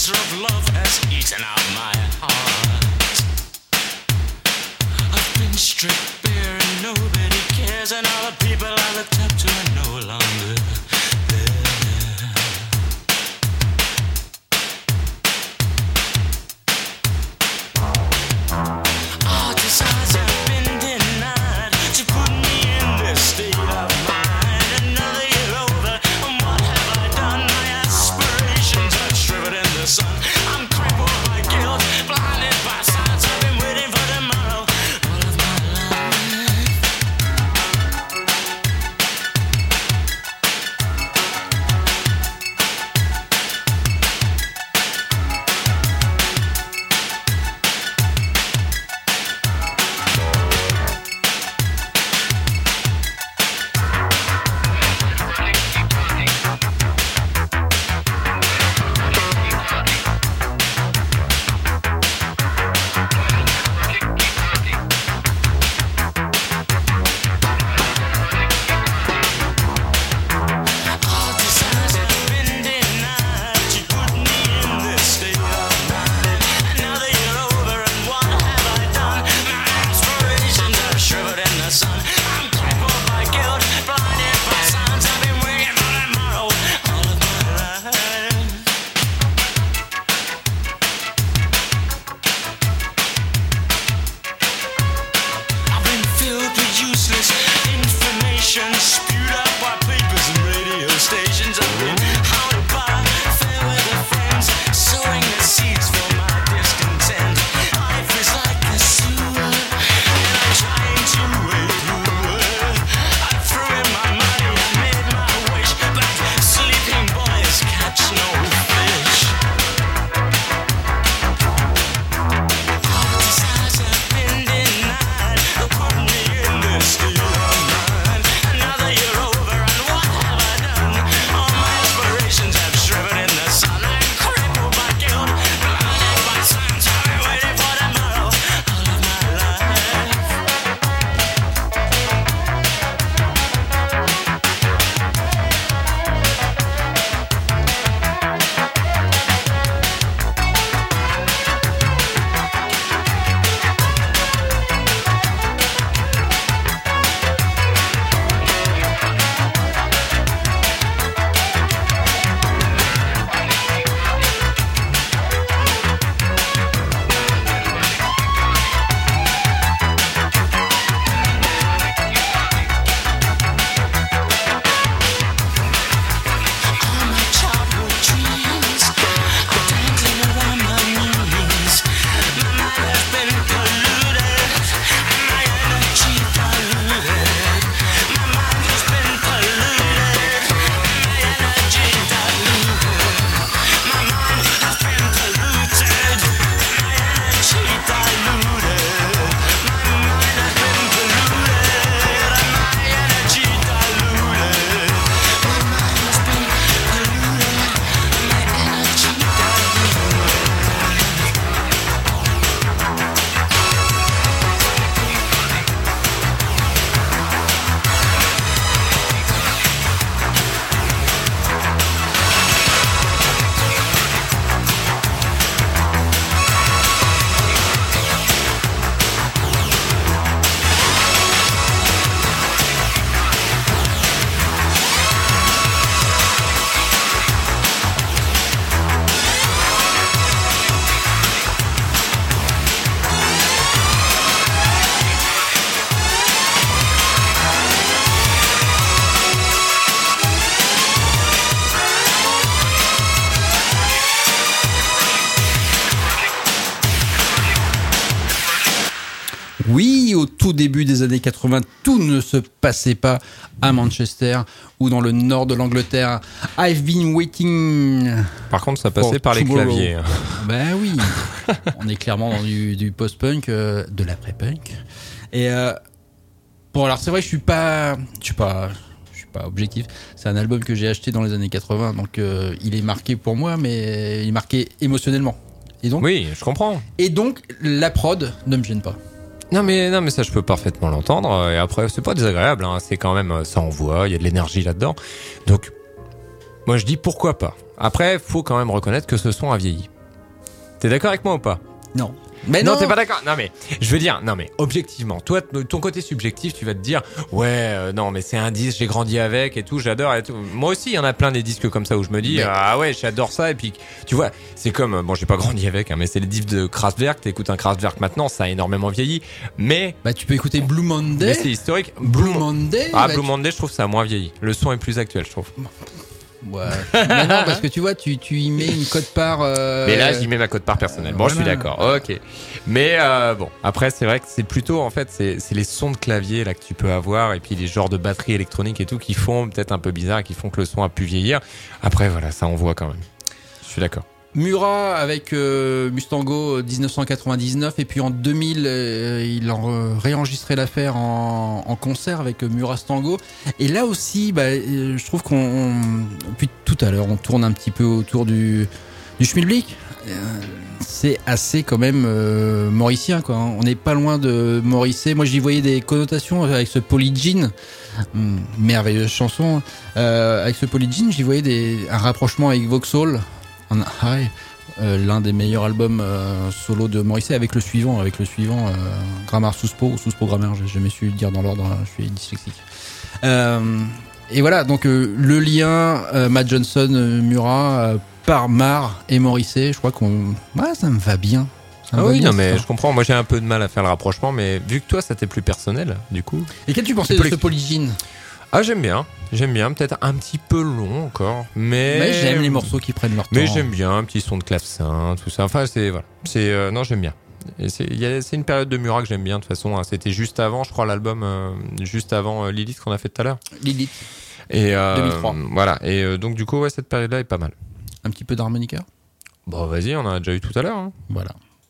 cancer of love has eaten out my heart. I've been stripped bare and nobody cares, and all the people I looked up to are no longer there. All desires have been denied to put me in this state of mind. Another year over, and what have I done? My aspirations are shriveled in the sun. I'm crippled by guilt, blinded by signs. I've been waiting for tomorrow all of my life. All desires have been denied to put me in this state of mind. Another year over, and what have I done? My aspirations are shriveled in the sun. I'm crippled by guilt, blinded by signs. I've been waiting for tomorrow all of my life. I've been filled with useless information, spewed out by papers and radio stations. I've been hounded by fair weather friends, sowing the seeds for my discontent. Life is like a sewer, and I'm trying to wade through it. I threw in my money and made my wish, but sleeping boys catch no fish. All desires have been denied to put me in this state of mind. Another year over, and what have I done? All my aspirations have shriveled in the sun. I'm crippled by guilt, blinded by signs. I've been waiting for tomorrow all of my life. All my childhood dreams are dangling around my knees. My mind has been polluted and my energy diluted. My mind has been polluted and my energy diluted. My mind has been polluted and my energy diluted. My mind has been polluted and my energy diluted. My mind has been polluted and my energy Oui, au tout début des années quatre-vingts, tout ne se passait pas à Manchester ou dans le nord de l'Angleterre. I've been waiting. Par contre, ça passait par les tomorrow. claviers. Ben oui, on est clairement dans du, du post-punk, euh, de l'après-punk. Et euh, bon, alors c'est vrai, je suis pas, je suis pas, je suis pas objectif. C'est un album que j'ai acheté dans les années quatre-vingts, donc euh, il est marqué pour moi, mais il est marqué émotionnellement. Et donc, oui, je comprends. Et donc, la prod ne me gêne pas. Non mais non mais ça je peux parfaitement l'entendre. Et après c'est pas désagréable, hein. C'est quand même, ça envoie, il y a de l'énergie là-dedans. Donc moi je dis pourquoi pas. Après faut quand même reconnaître que ce son a vieilli. T'es d'accord avec moi ou pas? Non. Mais non, non, t'es pas d'accord. Non mais je veux dire, non mais objectivement, toi, t- ton côté subjectif, tu vas te dire, ouais, euh, non mais c'est un disque, j'ai grandi avec et tout, j'adore et tout. Moi aussi, il y en a plein des disques comme ça où je me dis, mais... ah ouais, j'adore ça et puis tu vois, c'est comme, bon, j'ai pas grandi avec, hein, mais c'est les disques de Kraftwerk. T'écoutes un Kraftwerk maintenant, ça a énormément vieilli, mais bah tu peux écouter Blue Monday. Mais c'est historique. Blue, Blue Monday. Ah, bah, Blue tu... Monday, je trouve ça a moins vieilli. Le son est plus actuel, je trouve. Ouais. Mais non, parce que tu vois, tu, tu y mets une cote-part. Euh... Mais là, j'y mets ma cote-part personnelle. Bon, voilà. Je suis d'accord. Ok. Mais euh, bon, après, c'est vrai que c'est plutôt, en fait, c'est, c'est les sons de clavier là que tu peux avoir et puis les genres de batterie électronique et tout qui font peut-être un peu bizarre et qui font que le son a pu vieillir. Après, voilà, ça envoie quand même. Je suis d'accord. Murat avec euh, Mustango dix-neuf cent quatre-vingt-dix-neuf et puis en deux mille euh, il a euh, réenregistré l'affaire en, en concert avec euh, Murat Stango et là aussi bah, euh, je trouve qu'on on, depuis tout à l'heure on tourne un petit peu autour du, du schmilblick. Euh, c'est assez quand même euh, mauricien quoi, hein. On n'est pas loin de Morrissey. Moi j'y voyais des connotations avec ce Polygyne, hum, merveilleuse chanson, euh, avec ce Polygyne j'y voyais des, un rapprochement avec Vauxhall High, euh, l'un des meilleurs albums euh, solo de Morrissey avec le suivant, avec le suivant euh, Grammar Suspo ou Suspo Grammar, j'ai jamais su dire dans l'ordre, je suis dyslexique. Euh, et voilà, donc euh, le lien euh, Matt Johnson, euh, Murat, euh, par Marr et Morrissey, je crois qu'on, ouais, ça me va bien. Ça me ah va oui, bien, non mais ça. je comprends. Moi j'ai un peu de mal à faire le rapprochement, mais vu que toi ça t'est plus personnel, du coup. Et qu'est-ce que tu pensais de ce Polygyne? Ah j'aime bien, j'aime bien, peut-être un petit peu long encore, mais... Mais j'aime les morceaux qui prennent leur temps. Mais j'aime bien, un petit son de clavecin, tout ça, enfin c'est... Voilà, c'est... Euh, non j'aime bien. Et c'est, y a, c'est une période de Murat que j'aime bien de toute façon, hein. C'était juste avant, je crois, l'album, euh, juste avant euh, Lilith qu'on a fait tout à l'heure. Lilith. Et euh, deux mille trois. Voilà, et euh, donc du coup, ouais, cette période-là est pas mal. Un petit peu d'harmonica. Bon vas-y, on en a déjà eu tout à l'heure. Hein. Voilà.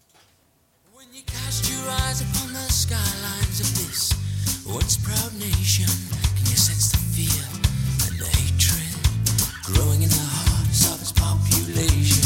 Growing in the hearts of its population.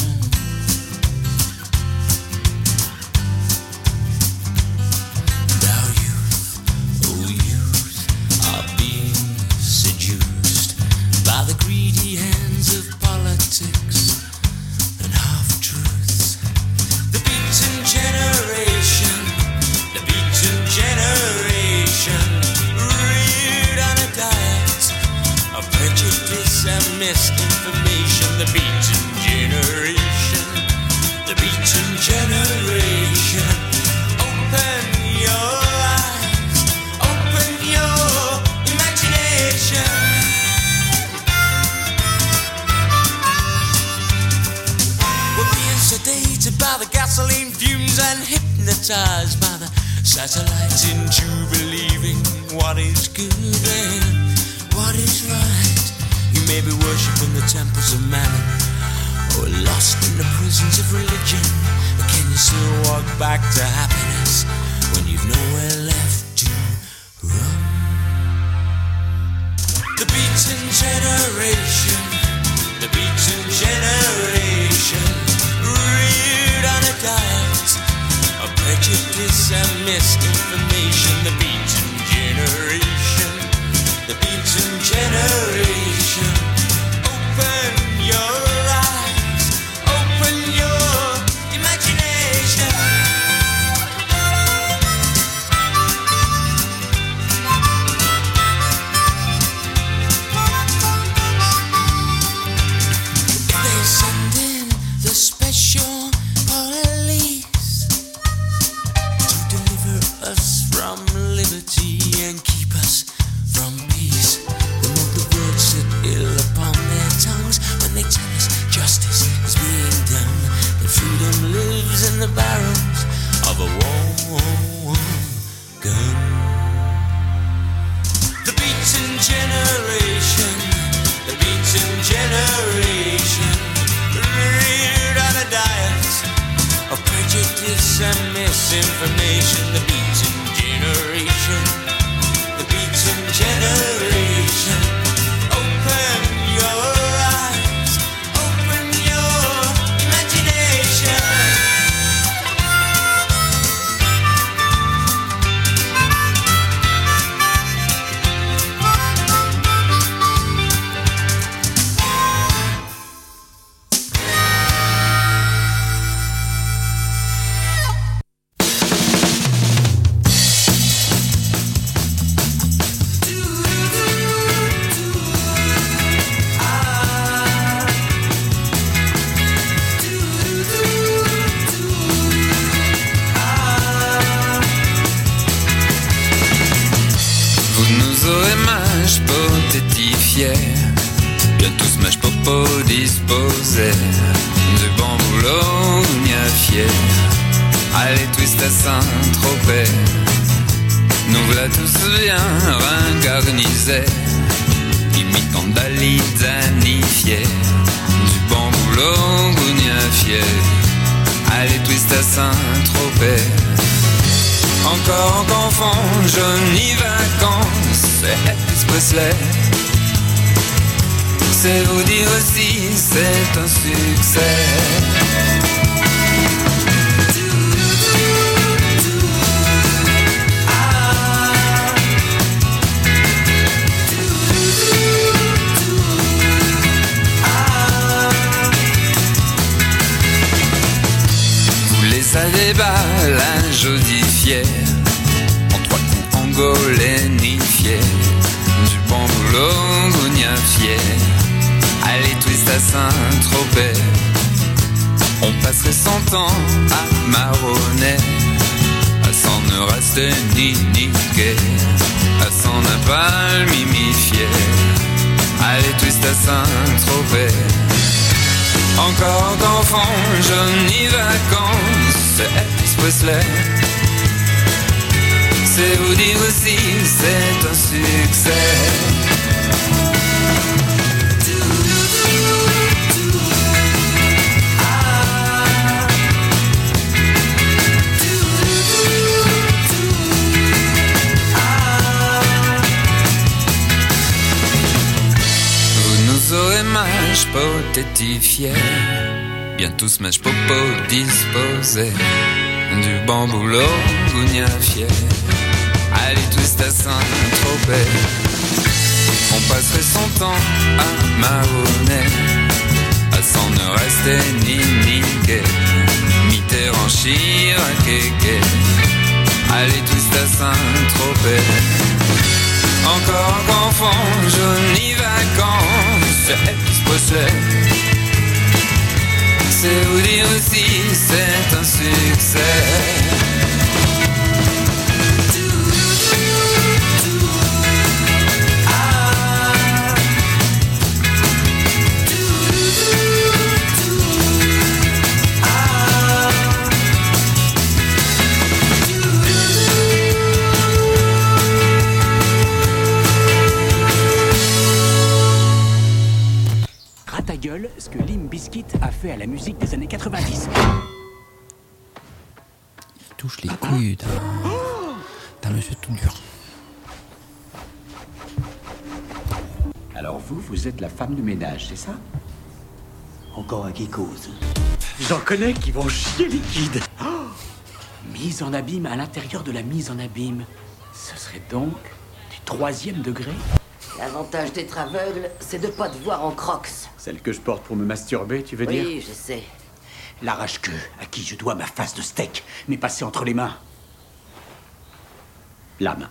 And our youth, oh youth, are being seduced by the greedy hands of politics and half-truths. The beaten generation, the beaten generation, reared on a diet of prejudice and misinformation. The beaten generation, the beaten generation. Open your eyes, open your imagination. We're being sedated by the gasoline fumes and hypnotized by the satellites into believing what is good and what is right. You may be worshipping the temples of mammon or lost in the prisons of religion, but can you still walk back to happiness when you've nowhere left to run? The beaten generation, the beaten generation, reared on a diet of prejudice and misinformation. The beaten generation, the beaten generation. Open your eyes, open your imagination. If they send in the special police to deliver us from liberty and keep us from peace, we'll move the auremages potétifiés, bien tous mâche popo disposés, du bon boulot fier. Allez twist à Saint-Tropez, nous voilà tous bien ringarnisés, imitant Dali danifié, du bon boulot fier. Allez twist à Saint-Tropez. Encore en qu'enfant, jolies vacances, c'est Elvis Presley. C'est vous dire si c'est un succès. Ça débat la jodifiée, en trois coups angolénifié, du bon boulot gougnafié. Allez twist à Saint-Tropez, on passerait cent ans à marronner, à s'en ne rester ni niquer, à s'en ne pas mimifier. Allez twist à Saint-Tropez. Encore qu'enfant, jolies vacances, c'est Elvis Presley. C'est vous dire aussi, c'est un succès. Aurez mâche potétifié, bien tous mâche popo disposés, du bon boulot gougnafié. Allez twist à Saint-Tropez, on passerait son temps à marronner, à s'en ne rester ni niquer, Mitterrand Chirac. Allez twist à Saint-Tropez. Encore qu'enfant, jolies vacances, c'est Elvis Presley. C'est vous dire aussi, c'est un succès. Ce que Limp Bizkit a fait à la musique des années quatre-vingt-dix. Il touche les couilles d'un, d'un monsieur tout dur. Alors vous, vous êtes la femme de ménage, c'est ça? Encore un qui cause. J'en connais qui vont chier liquide. Oh, mise en abîme à l'intérieur de la mise en abîme. Ce serait donc du troisième degré? L'avantage d'être aveugle, c'est de pas te voir en crocs. Celle que je porte pour me masturber, tu veux oui, dire? Oui, je sais. L'arrache-queue, à qui je dois ma face de steak, m'est passée entre les mains. La main.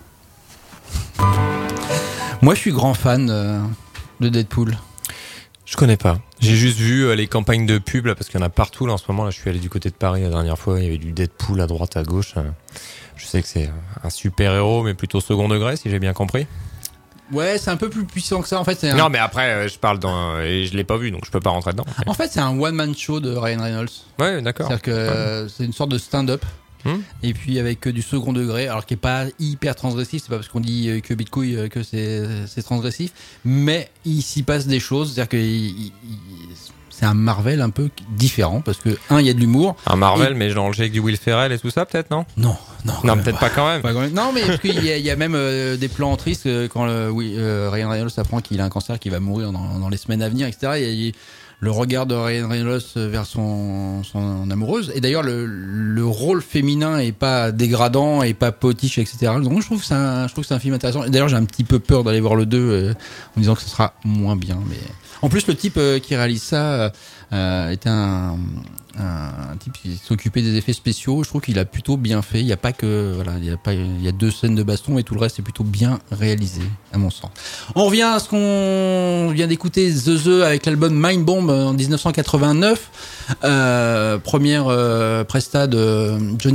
Moi, je suis grand fan euh, de Deadpool. Je connais pas. J'ai juste vu euh, les campagnes de pub, là, parce qu'il y en a partout là, en ce moment. Là, je suis allé du côté de Paris la dernière fois. Il y avait du Deadpool à droite, à gauche. Je sais que c'est un super-héros, mais plutôt second degré, si j'ai bien compris. Ouais, c'est un peu plus puissant que ça. En fait, c'est un... Non, mais après, euh, je parle dans et je l'ai pas vu, donc je peux pas rentrer dedans. En fait, c'est un one man show de Ryan Reynolds. Ouais, d'accord. C'est-à-dire que euh, c'est une sorte de stand-up. Hum. Et puis avec euh, du second degré, alors qui est pas hyper transgressif. C'est pas parce qu'on dit euh, que Bitcoin euh, que c'est c'est transgressif, mais il s'y passe des choses. C'est-à-dire que il, il, c'est un Marvel un peu différent parce que un, il y a de l'humour. Un Marvel, et... mais genre avec du Will Ferrell et tout ça, peut-être, non? Non, non. Non, peut-être pas. pas quand même. Pas quand même. Non, mais parce qu'il y a, il y a même euh, des plans tristes euh, quand le, oui, euh, Ryan Reynolds apprend qu'il a un cancer, qu'il va mourir dans, dans les semaines à venir, et cetera. Il y a, le regard de Ryan Reynolds vers son, son amoureuse. Et d'ailleurs, le, le rôle féminin est pas dégradant et pas potiche, et cetera. Donc, je trouve que c'est un, je trouve que c'est un film intéressant. Et d'ailleurs, j'ai un petit peu peur d'aller voir le deux euh, en disant que ce sera moins bien. Mais en plus, le type euh, qui réalise ça euh, était un, un, un type qui s'occupait des effets spéciaux. Je trouve qu'il a plutôt bien fait. Il y a pas que, voilà, il y a pas, il y a deux scènes de baston et tout le reste est plutôt bien réalisé, à mon sens. On revient à ce qu'on vient d'écouter, The The avec l'album Mind Bomb en dix-neuf cent quatre-vingt-neuf, euh, première euh, presta de Johnny Marr.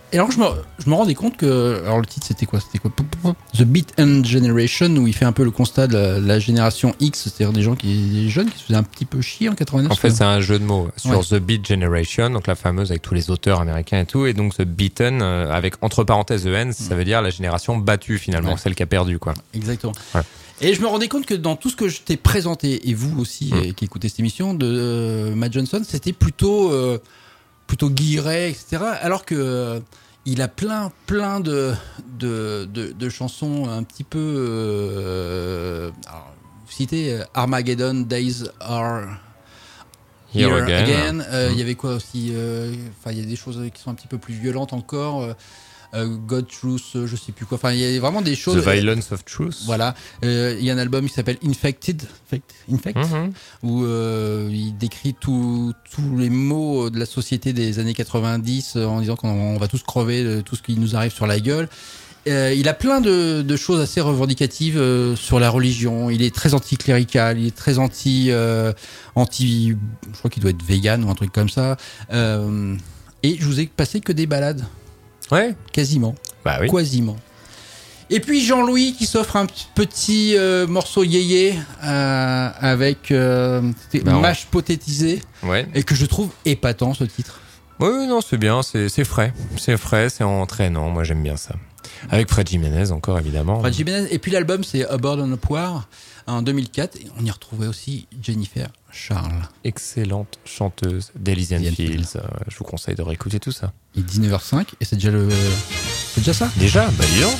Et alors je me, je me rendais compte que, alors le titre c'était quoi, c'était quoi, The Beat and Generation, où il fait un peu le constat de la, la génération X, c'est-à-dire des gens qui, des jeunes qui se faisaient un petit peu chier en quatre-vingt-neuf. En fait, c'est un jeu de mots sur Ouais. The Beat Generation, donc la fameuse avec tous les auteurs américains et tout, et donc The Beaten euh, avec entre parenthèses The N, ça veut dire la génération battue finalement, Ouais. celle qui a perdu quoi. Exactement. Ouais. Et je me rendais compte que dans tout ce que je t'ai présenté, et vous aussi Mm. et qui écoutez cette émission de euh, Matt Johnson, c'était plutôt euh, plutôt guilleret, et cetera. Alors que euh, il a plein plein de de, de, de chansons un petit peu. Euh, alors, vous citez euh, Armageddon, Days Are Here Here Again. Again. Euh, Il Mm. y avait quoi aussi euh, Enfin, il y a des choses qui sont un petit peu plus violentes encore. Euh, euh, God Truth, euh, je sais plus quoi. Enfin, il y a vraiment des choses. The Violence of Truth. Voilà. Euh, Il y a un album qui s'appelle Infected, Infect, Infect Mhm. où euh, il décrit tout- tous les maux de la société des années quatre-vingt-dix euh, en disant qu'on on va tous crever de tout ce qui nous arrive sur la gueule. Euh, il a plein de, de choses assez revendicatives euh, sur la religion. Il est très anticlérical, il est très anti, euh, anti, je crois qu'il doit être vegan ou un truc comme ça. Euh, et je vous ai passé que des balades. Ouais. Quasiment. Bah oui. Quasiment. Et puis Jean-Louis qui s'offre un petit euh, morceau yéyé euh, avec euh, c'était Marrant. Mâche pothétisé Ouais. et que je trouve épatant ce titre. Oui, oui, non, c'est bien, c'est c'est frais, c'est frais, c'est entraînant. Moi, j'aime bien ça. Avec Fred Jiménez encore évidemment. Fred Jiménez. Et puis l'album c'est A Bird on a Poire en deux mille quatre. Et on y retrouvait aussi Jennifer Charles. Excellente chanteuse d'Elysian Elysian Fields. Euh, je vous conseille de réécouter tout ça. Il est dix-neuf heures cinq et c'est déjà le, c'est déjà ça. Déjà, bah dis donc.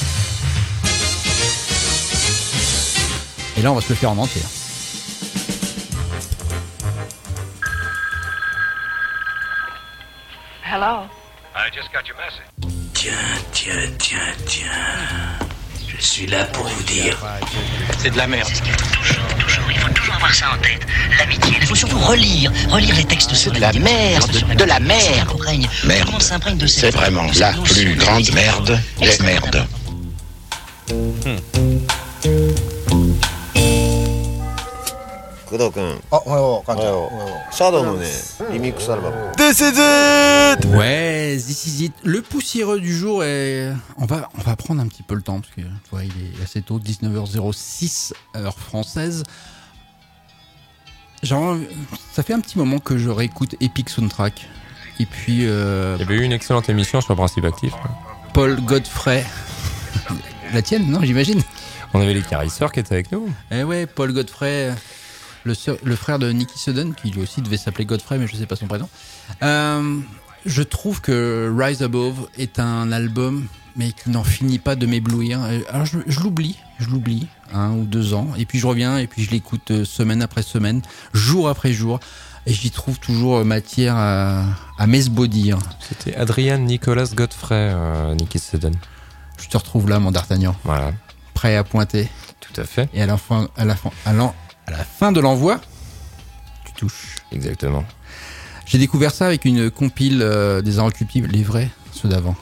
Et là on va se le faire en entier. Hello. I just got your message. Tiens, tiens, tiens, tiens. Je suis là pour vous dire. C'est de la merde. Toujours, il faut toujours avoir ça en tête. L'amitié. Il faut surtout relire, relire les textes sur la merde, de la merde. Merde. C'est vraiment la plus grande merde des merdes. 工藤君。あ、おはよう、かんちゃん。シャドウのね、リミックスアルバム。This is it! Ouais, This is it. Le poussiéreux du jour est... On va, on va prendre un petit peu le temps parce que tu vois, il est assez tôt, dix-neuf heures zéro six, heure française. Genre, ça fait un petit moment que je réécoute Epic Soundtrack. Et puis... Euh, Il y avait eu une excellente émission sur Principe Actif. Paul Godfrey. La tienne, non, j'imagine. On avait les carisseurs qui étaient avec nous. Eh ouais, Paul Godfrey, le, sœur- le frère de Nicky Sudden, qui lui aussi devait s'appeler Godfrey, mais je sais pas son prénom. Euh, je trouve que Rise Above est un album, mais qui n'en finit pas de m'éblouir. Alors je, je l'oublie, je l'oublie, un ou deux ans, et puis je reviens, et puis je l'écoute semaine après semaine, jour après jour, et j'y trouve toujours matière à, à m'esbaudir. C'était Adrian Nicolas Godfrey, euh, Nicky Sudden. Je te retrouve là, mon D'Artagnan. Voilà. Prêt à pointer. Tout à fait. Et à la fin, à la fin, à l'en- à la fin de l'envoi, tu touches. Exactement. J'ai découvert ça avec une compile euh, des Inrecuptibles, les vrais, ceux d'avant.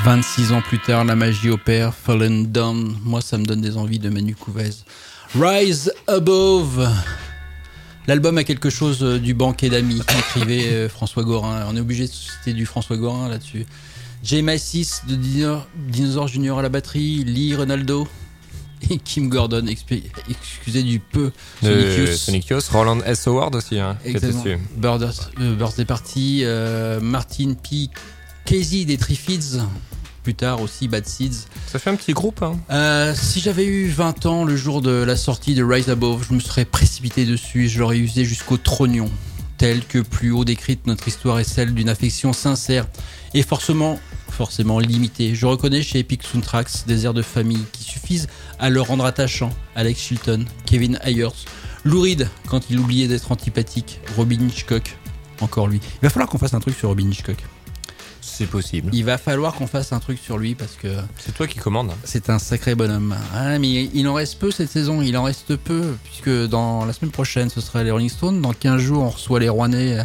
vingt-six ans plus tard, la magie opère. Fallen Down. Moi, ça me donne des envies de Manu Couvez. Rise Above. L'album a quelque chose du banquet d'amis, écrivait euh, François Gorin. On est obligé de citer du François Gorin là-dessus. Jay Massis de Dino- Dinosaur Junior à la batterie, Lee Ronaldo et Kim Gordon, expi- excusez du peu, de Sonic Youth, Roland S. Howard aussi, hein, qui était dessus. Birds, euh, Birthday Party, euh, Martin P. Casey des Triffids, plus tard aussi Bad Seeds. Ça fait un petit groupe, hein. Euh, si j'avais eu vingt ans le jour de la sortie de Rise Above, je me serais précipité dessus et je l'aurais usé jusqu'au trognon. Tel que plus haut décrite, notre histoire est celle d'une affection sincère et forcément, forcément limitée. Je reconnais chez Epic Soundtracks des airs de famille qui suffisent à le rendre attachant. Alex Chilton, Kevin Ayers, Lou Reed quand il oubliait d'être antipathique, Robin Hitchcock, encore lui. Il va falloir qu'on fasse un truc sur Robin Hitchcock. C'est possible. Il va falloir qu'on fasse un truc sur lui parce que... C'est toi qui commandes. C'est un sacré bonhomme. Ah, mais il en reste peu cette saison, il en reste peu, puisque dans la semaine prochaine, ce sera les Rolling Stones. Dans quinze jours, on reçoit les Rouennais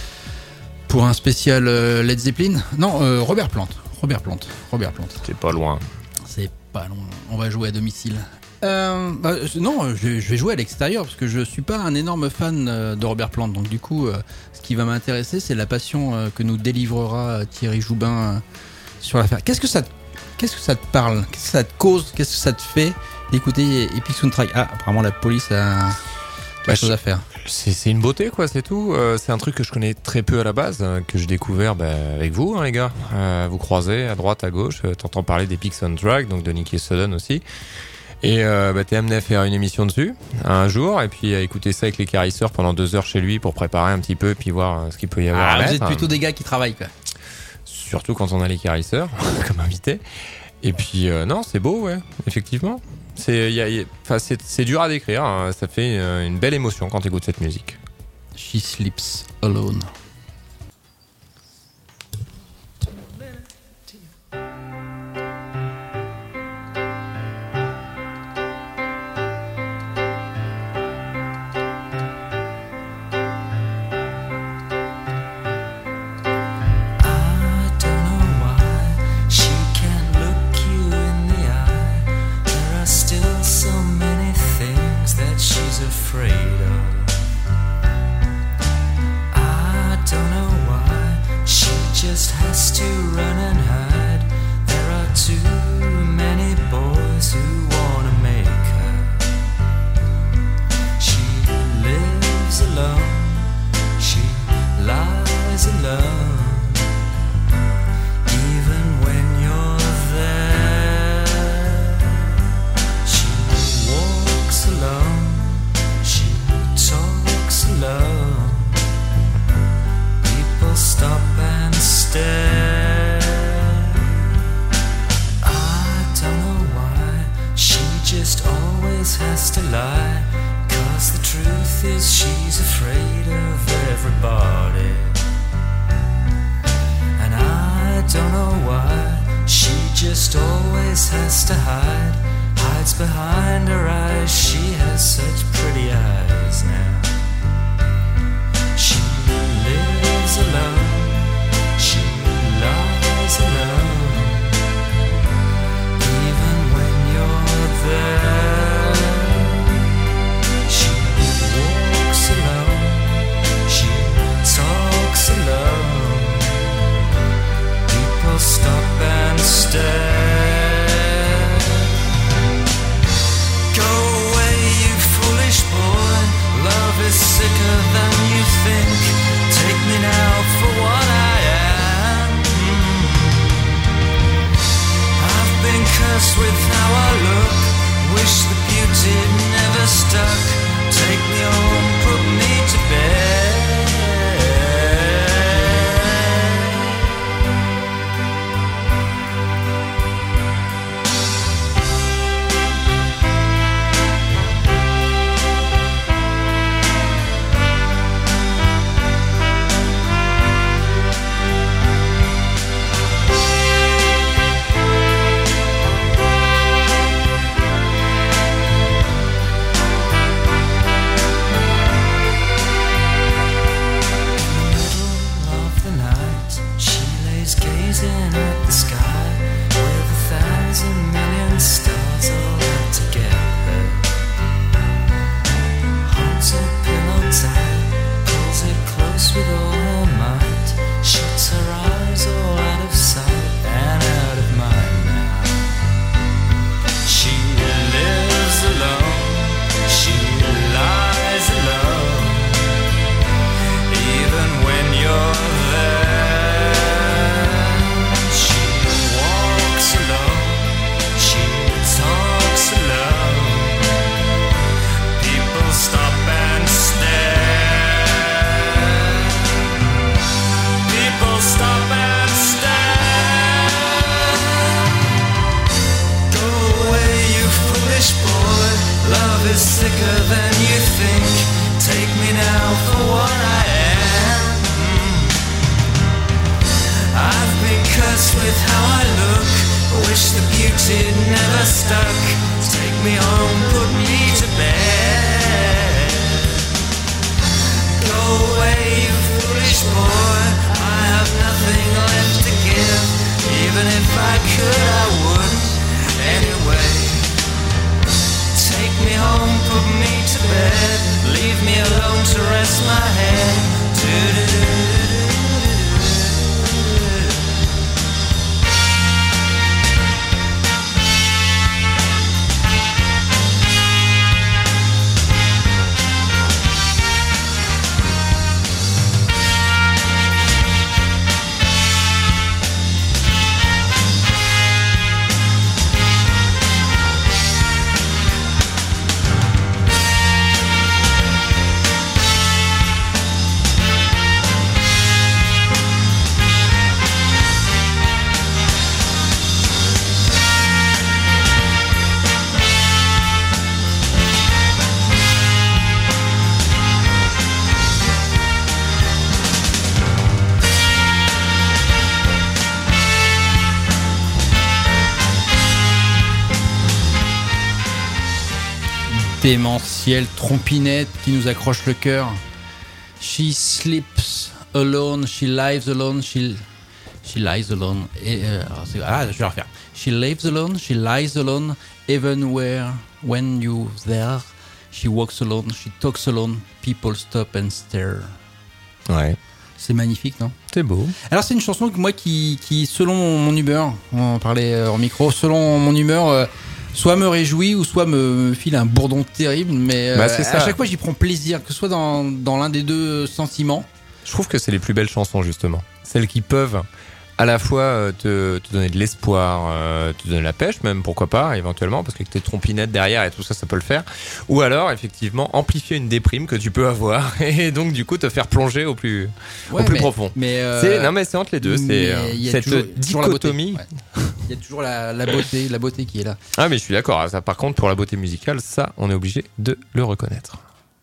pour un spécial Led Zeppelin. Non, euh, Robert Plant. Robert Plant. Robert Plant. C'est pas loin. C'est pas loin. On va jouer à domicile. Euh, bah, non, je, je vais jouer à l'extérieur parce que je suis pas un énorme fan de Robert Plant. Donc du coup, euh, ce qui va m'intéresser, c'est la passion euh, que nous délivrera Thierry Joubin euh, sur l'affaire. Qu'est-ce que ça, te, qu'est-ce que ça te parle? Qu'est-ce que ça te cause? Qu'est-ce que ça te fait d'écouter Epic Soundtrack? Ah, apparemment la police a quelque bah, chose à faire. C'est, c'est une beauté, quoi, c'est tout. Euh, c'est un truc que je connais très peu à la base, euh, que j'ai découvert bah, avec vous, hein, les gars. Euh, vous croisez à droite, à gauche, euh, t'entends parler d'Epic Soundtrack, donc de Nicky Sudden aussi. Et euh, bah, t'es amené à faire une émission dessus un jour et puis à écouter ça avec les carisseurs pendant deux heures chez lui pour préparer un petit peu puis voir euh, ce qu'il peut y avoir ah, à vous mettre. Êtes plutôt des gars qui travaillent, quoi. Surtout quand on a les carisseurs comme invité. Et puis euh, non, c'est beau, ouais, effectivement. C'est, y a, y a, c'est, c'est dur à décrire, hein. Ça fait euh, une belle émotion quand t'écoutes cette musique. She Sleeps Alone. is sicker than you think. Take me now for what I am. I've been cursed with how I look. Wish the beauty never stuck. Take me home, put me to bed. Go away, you foolish boy. I have nothing left to give. Even if I could, I wouldn't anyway. Take me home, put me to bed. Leave me alone to rest my head. Do-do-do-do-do. Démentielle trompinette qui nous accroche le cœur. She sleeps alone, she lives alone, she, she lies alone. Et, euh, ah, je vais la refaire. She lives alone, she lies alone, even where, when you there. She walks alone, she talks alone, people stop and stare. Ouais. C'est magnifique, non? C'est beau. Alors c'est une chanson que moi qui, qui selon mon humeur, on parlait en micro, selon mon humeur, euh, soit me réjouit ou soit me file un bourdon terrible, mais bah, euh, c'est ça. à chaque fois j'y prends plaisir, que ce soit dans, dans l'un des deux sentiments. Je trouve que c'est les plus belles chansons justement, celles qui peuvent à la fois te, te donner de l'espoir, euh, te donner la pêche même, pourquoi pas, éventuellement, parce que tes trompinettes derrière et tout ça, ça peut le faire. Ou alors, effectivement, amplifier une déprime que tu peux avoir et donc, du coup, te faire plonger au plus, ouais, au plus mais, profond. Mais euh, c'est, non, mais c'est entre les deux, c'est euh, cette toujours, dichotomie. Ouais. Il y a toujours la, la beauté, la beauté qui est là. Ah, mais je suis d'accord. Ça, par contre, pour la beauté musicale, ça, on est obligé de le reconnaître.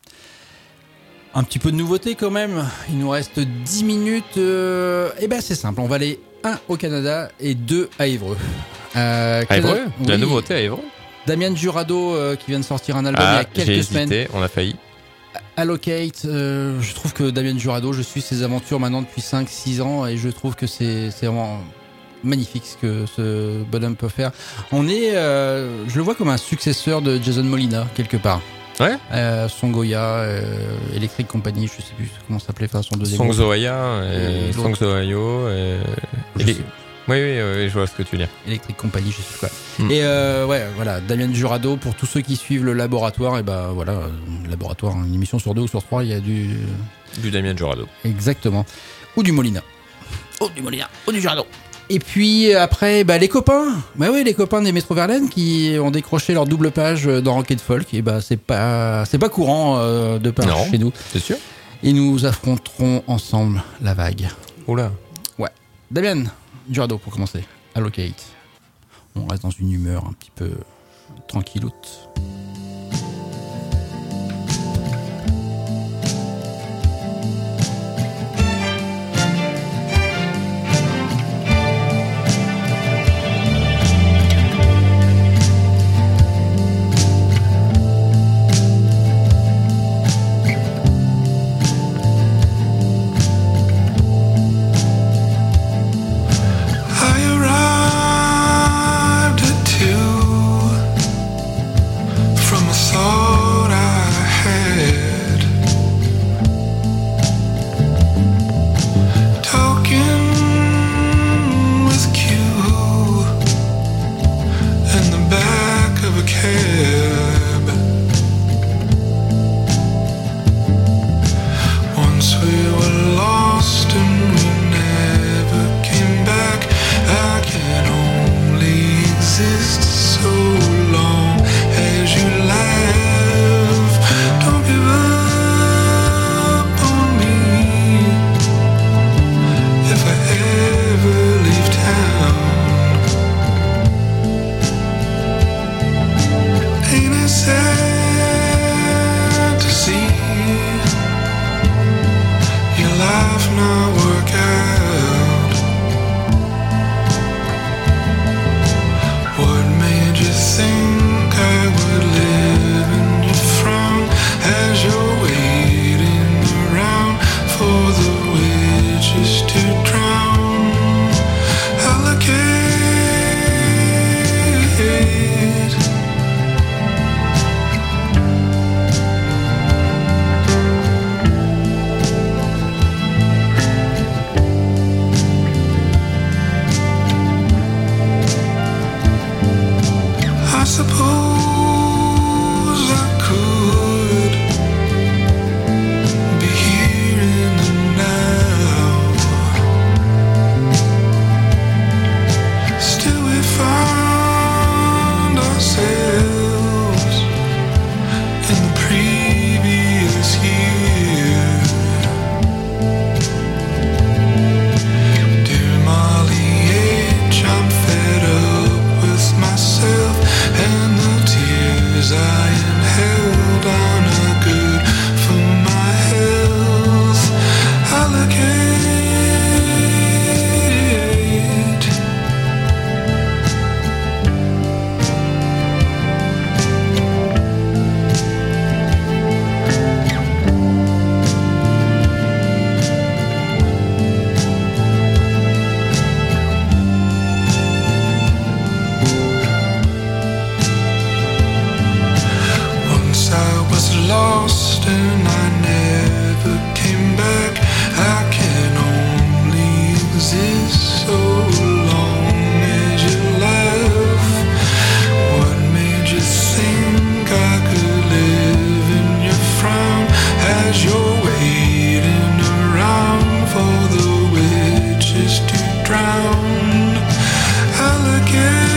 Un petit peu de nouveauté quand même. Il nous reste dix minutes. Euh, et ben c'est simple. On va aller un au Canada et deux à Évreux. Euh, à Évreux oui. La nouveauté à Évreux. Damien Jurado euh, qui vient de sortir un album ah, il y a quelques j'ai hésité, semaines. On a failli. Allocate. Euh, je trouve que Damien Jurado, je suis ses aventures maintenant depuis cinq six ans et je trouve que c'est, c'est vraiment magnifique ce que ce bonhomme peut faire. On est, euh, je le vois comme un successeur de Jason Molina quelque part. Ouais. Euh, Songoya, euh, Electric Company, je sais plus comment ça s'appelait, enfin son deuxième. Songs Ohio, et Songs Ohio, et... et les... Oui, oui, oui, je vois ce que tu veux dire. Electric Company, je sais plus quoi. Mm. Et euh, ouais, voilà, Damien Jurado, pour tous ceux qui suivent le laboratoire, et ben voilà, le laboratoire, une émission sur deux ou sur trois, il y a du. Du Damien Jurado. Exactement. Ou du Molina. Ou du Molina, ou du Jurado. Et puis après, bah, les copains, bah oui, les copains des Métro Verlaine qui ont décroché leur double page dans Rocket Folk, et bah c'est pas, c'est pas courant euh, de part non, chez nous. C'est sûr. Et nous affronterons ensemble la vague. Oula. Ouais. Damien Jurado pour commencer. Allocate. On reste dans une humeur un petit peu tranquilloute. I arrived at two. lost and I never came back. I can only exist so long as you laugh. What made you think I could live in your frown as you're waiting around for the witches to drown? Alligators.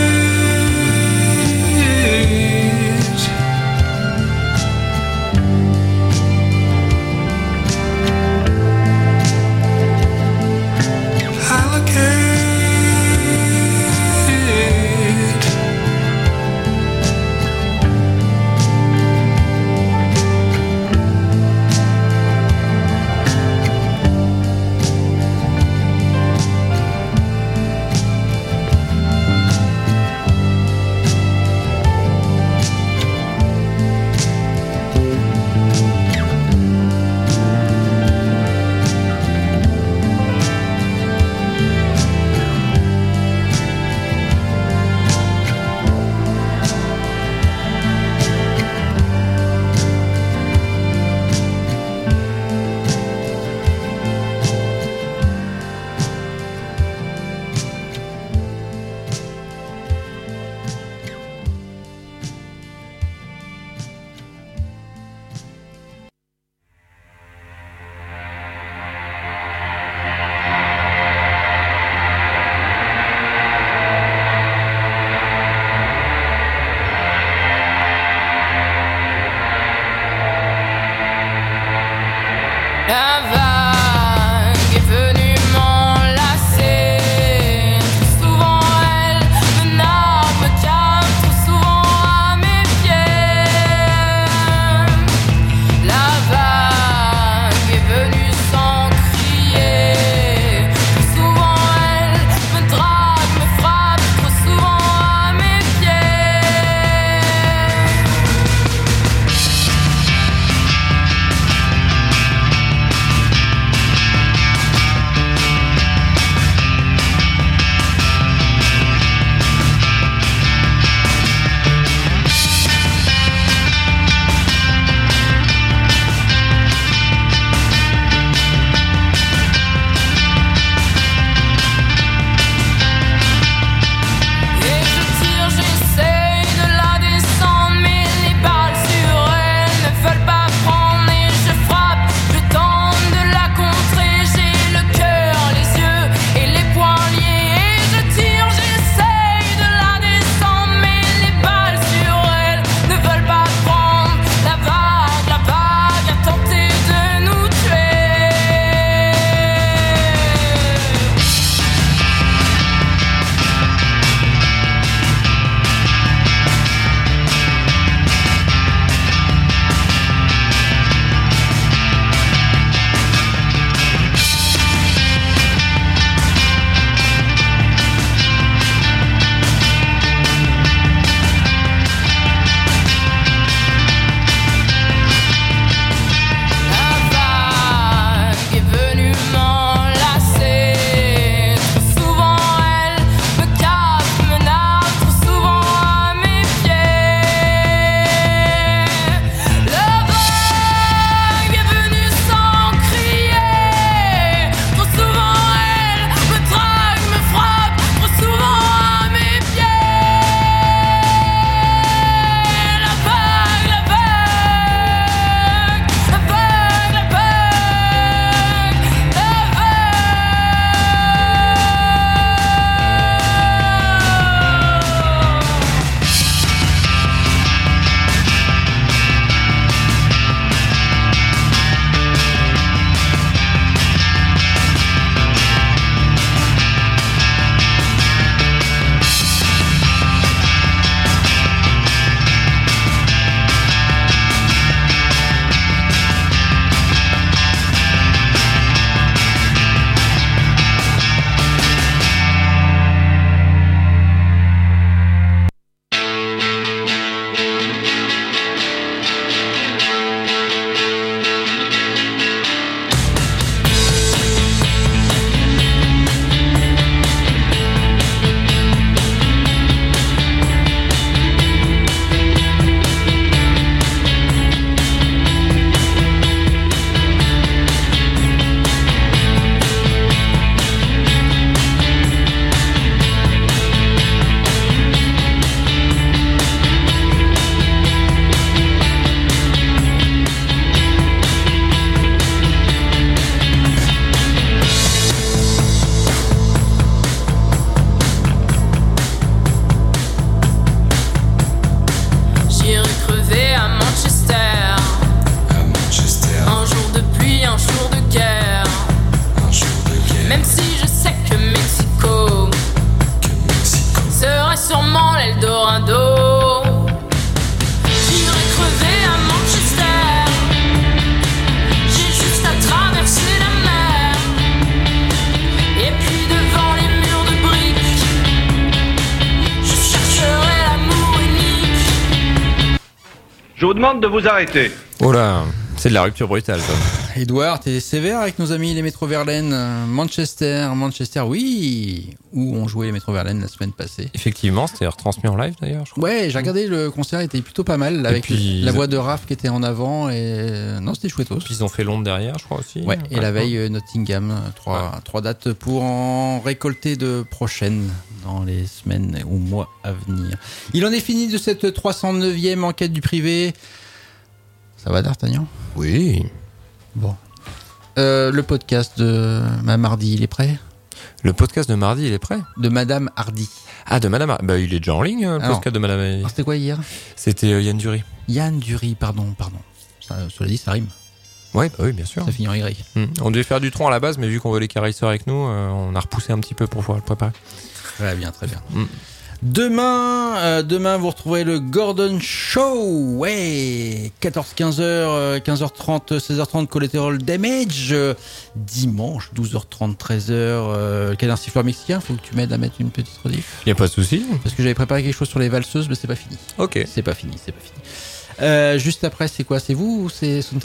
vous demande de vous arrêter. Oh là, c'est de la rupture brutale, ça. Edouard, t'es sévère avec nos amis les Métro Verlaine. Manchester, Manchester, oui, où ont joué les Métro Verlaine la semaine passée. Effectivement, c'était retransmis en live d'ailleurs, je crois. Ouais, j'ai regardé le concert, il était plutôt pas mal, avec puis, la voix de Raph qui était en avant, et non, c'était chouettos. Puis ils ont fait Londres derrière, je crois aussi. Ouais, et ouais, la veille, euh, Nottingham, trois, ouais. trois dates pour en récolter de prochaines dans les semaines ou mois à venir. Il en est fini de cette trois cent neuvième enquête du privé. Ça va, D'Artagnan ? Oui. Bon. Euh, le podcast de ma Mardi, il est prêt ? Le podcast de mardi, il est prêt ? De Madame Hardy. Ah, de Madame Hardy. Bah, il est déjà en ligne, le Alors, podcast de Madame Hardy. Alors, c'était quoi hier ? C'était euh, Yann Dury. Yann Dury, pardon, pardon. Ça, cela dit, ça rime. Ouais, bah oui, bien sûr. Ça finit en Y. Mmh. On devait faire du tronc à la base, mais vu qu'on veut les caresseurs avec nous, euh, on a repoussé un petit peu pour pouvoir le préparer. Très bien, très bien. Mmh. Demain, euh, demain, vous retrouverez le Gordon Show. Ouais, quatorze quinze heures, quinze heures trente, seize heures trente, Collateral Damage. Euh, dimanche, douze heures trente, treize heures, euh, quel siffleur mexicain. Faut que tu m'aides à mettre une petite rediff. Y a pas de souci. Parce que j'avais préparé quelque chose sur les valseuses, mais c'est pas fini. Ok. C'est pas fini, c'est pas fini. Euh, juste après, c'est quoi ? C'est vous ou c'est Soundtrack ?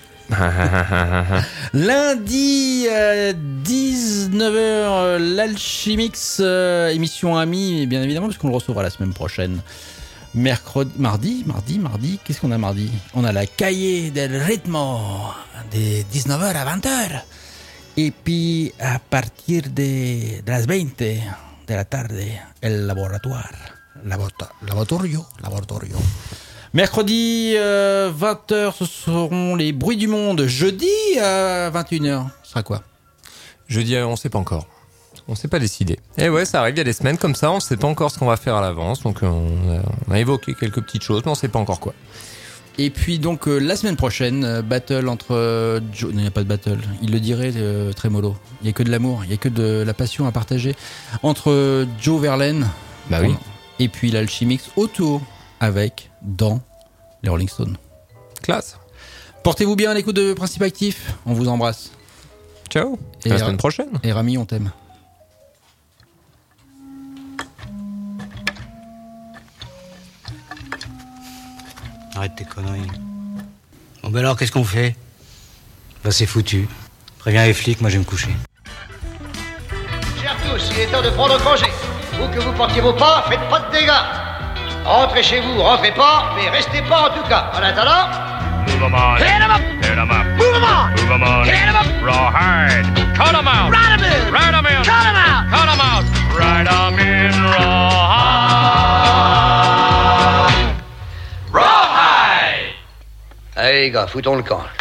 Lundi euh, dix-neuf heures, euh, l'Alchimix, euh, émission amie, bien évidemment, parce qu'on le recevra la semaine prochaine. Mercredi, mardi, mardi, mardi, qu'est-ce qu'on a mardi ? On a la Cahier del Ritmo, de dix-neuf heures à vingt heures. Et puis, à partir de, de las veinte de la tarde, el laboratoire. Laboratorio, laboratorio, laboratorio. Mercredi, euh, vingt heures, ce seront les bruits du monde. Jeudi, à vingt et une heures, ce sera quoi ? Jeudi, on sait pas encore. On s'est pas décidé. Et ouais, ça arrive, il y a des semaines comme ça, on sait pas encore ce qu'on va faire à l'avance. Donc, on a, on a évoqué quelques petites choses, mais on sait pas encore quoi. Et puis, donc, euh, la semaine prochaine, euh, battle entre euh, Joe... Non, il n'y a pas de battle. Il le dirait, euh, Trémolo. Il n'y a que de l'amour, il n'y a que de la passion à partager. Entre euh, Joe Verlaine, bah oui, et puis l'Alchimix autour avec dans les Rolling Stones. Classe. Portez-vous bien à l'écoute de Principe Actif. On vous embrasse. Ciao. Et à la semaine prochaine. Et Rami, on t'aime. Arrête tes conneries. Bon ben alors, qu'est-ce qu'on fait ? Bah c'est foutu. Préviens les flics, moi je vais me coucher. Chers tous, il est temps de prendre congé. Vous que vous portiez vos pas, faites pas de dégâts. Rentrez chez vous, rentrez pas, mais restez pas en tout cas. En attendant... Move 'em on. Hit 'em up. Hit 'em up. Move 'em on. Move 'em on. Hit 'em up. Rawhide. Cut 'em out. Ride 'em in. Ride 'em in. Cut 'em out. Cut 'em out. Ride 'em in. Rawhide. Rawhide. Allez les gars, foutons le camp.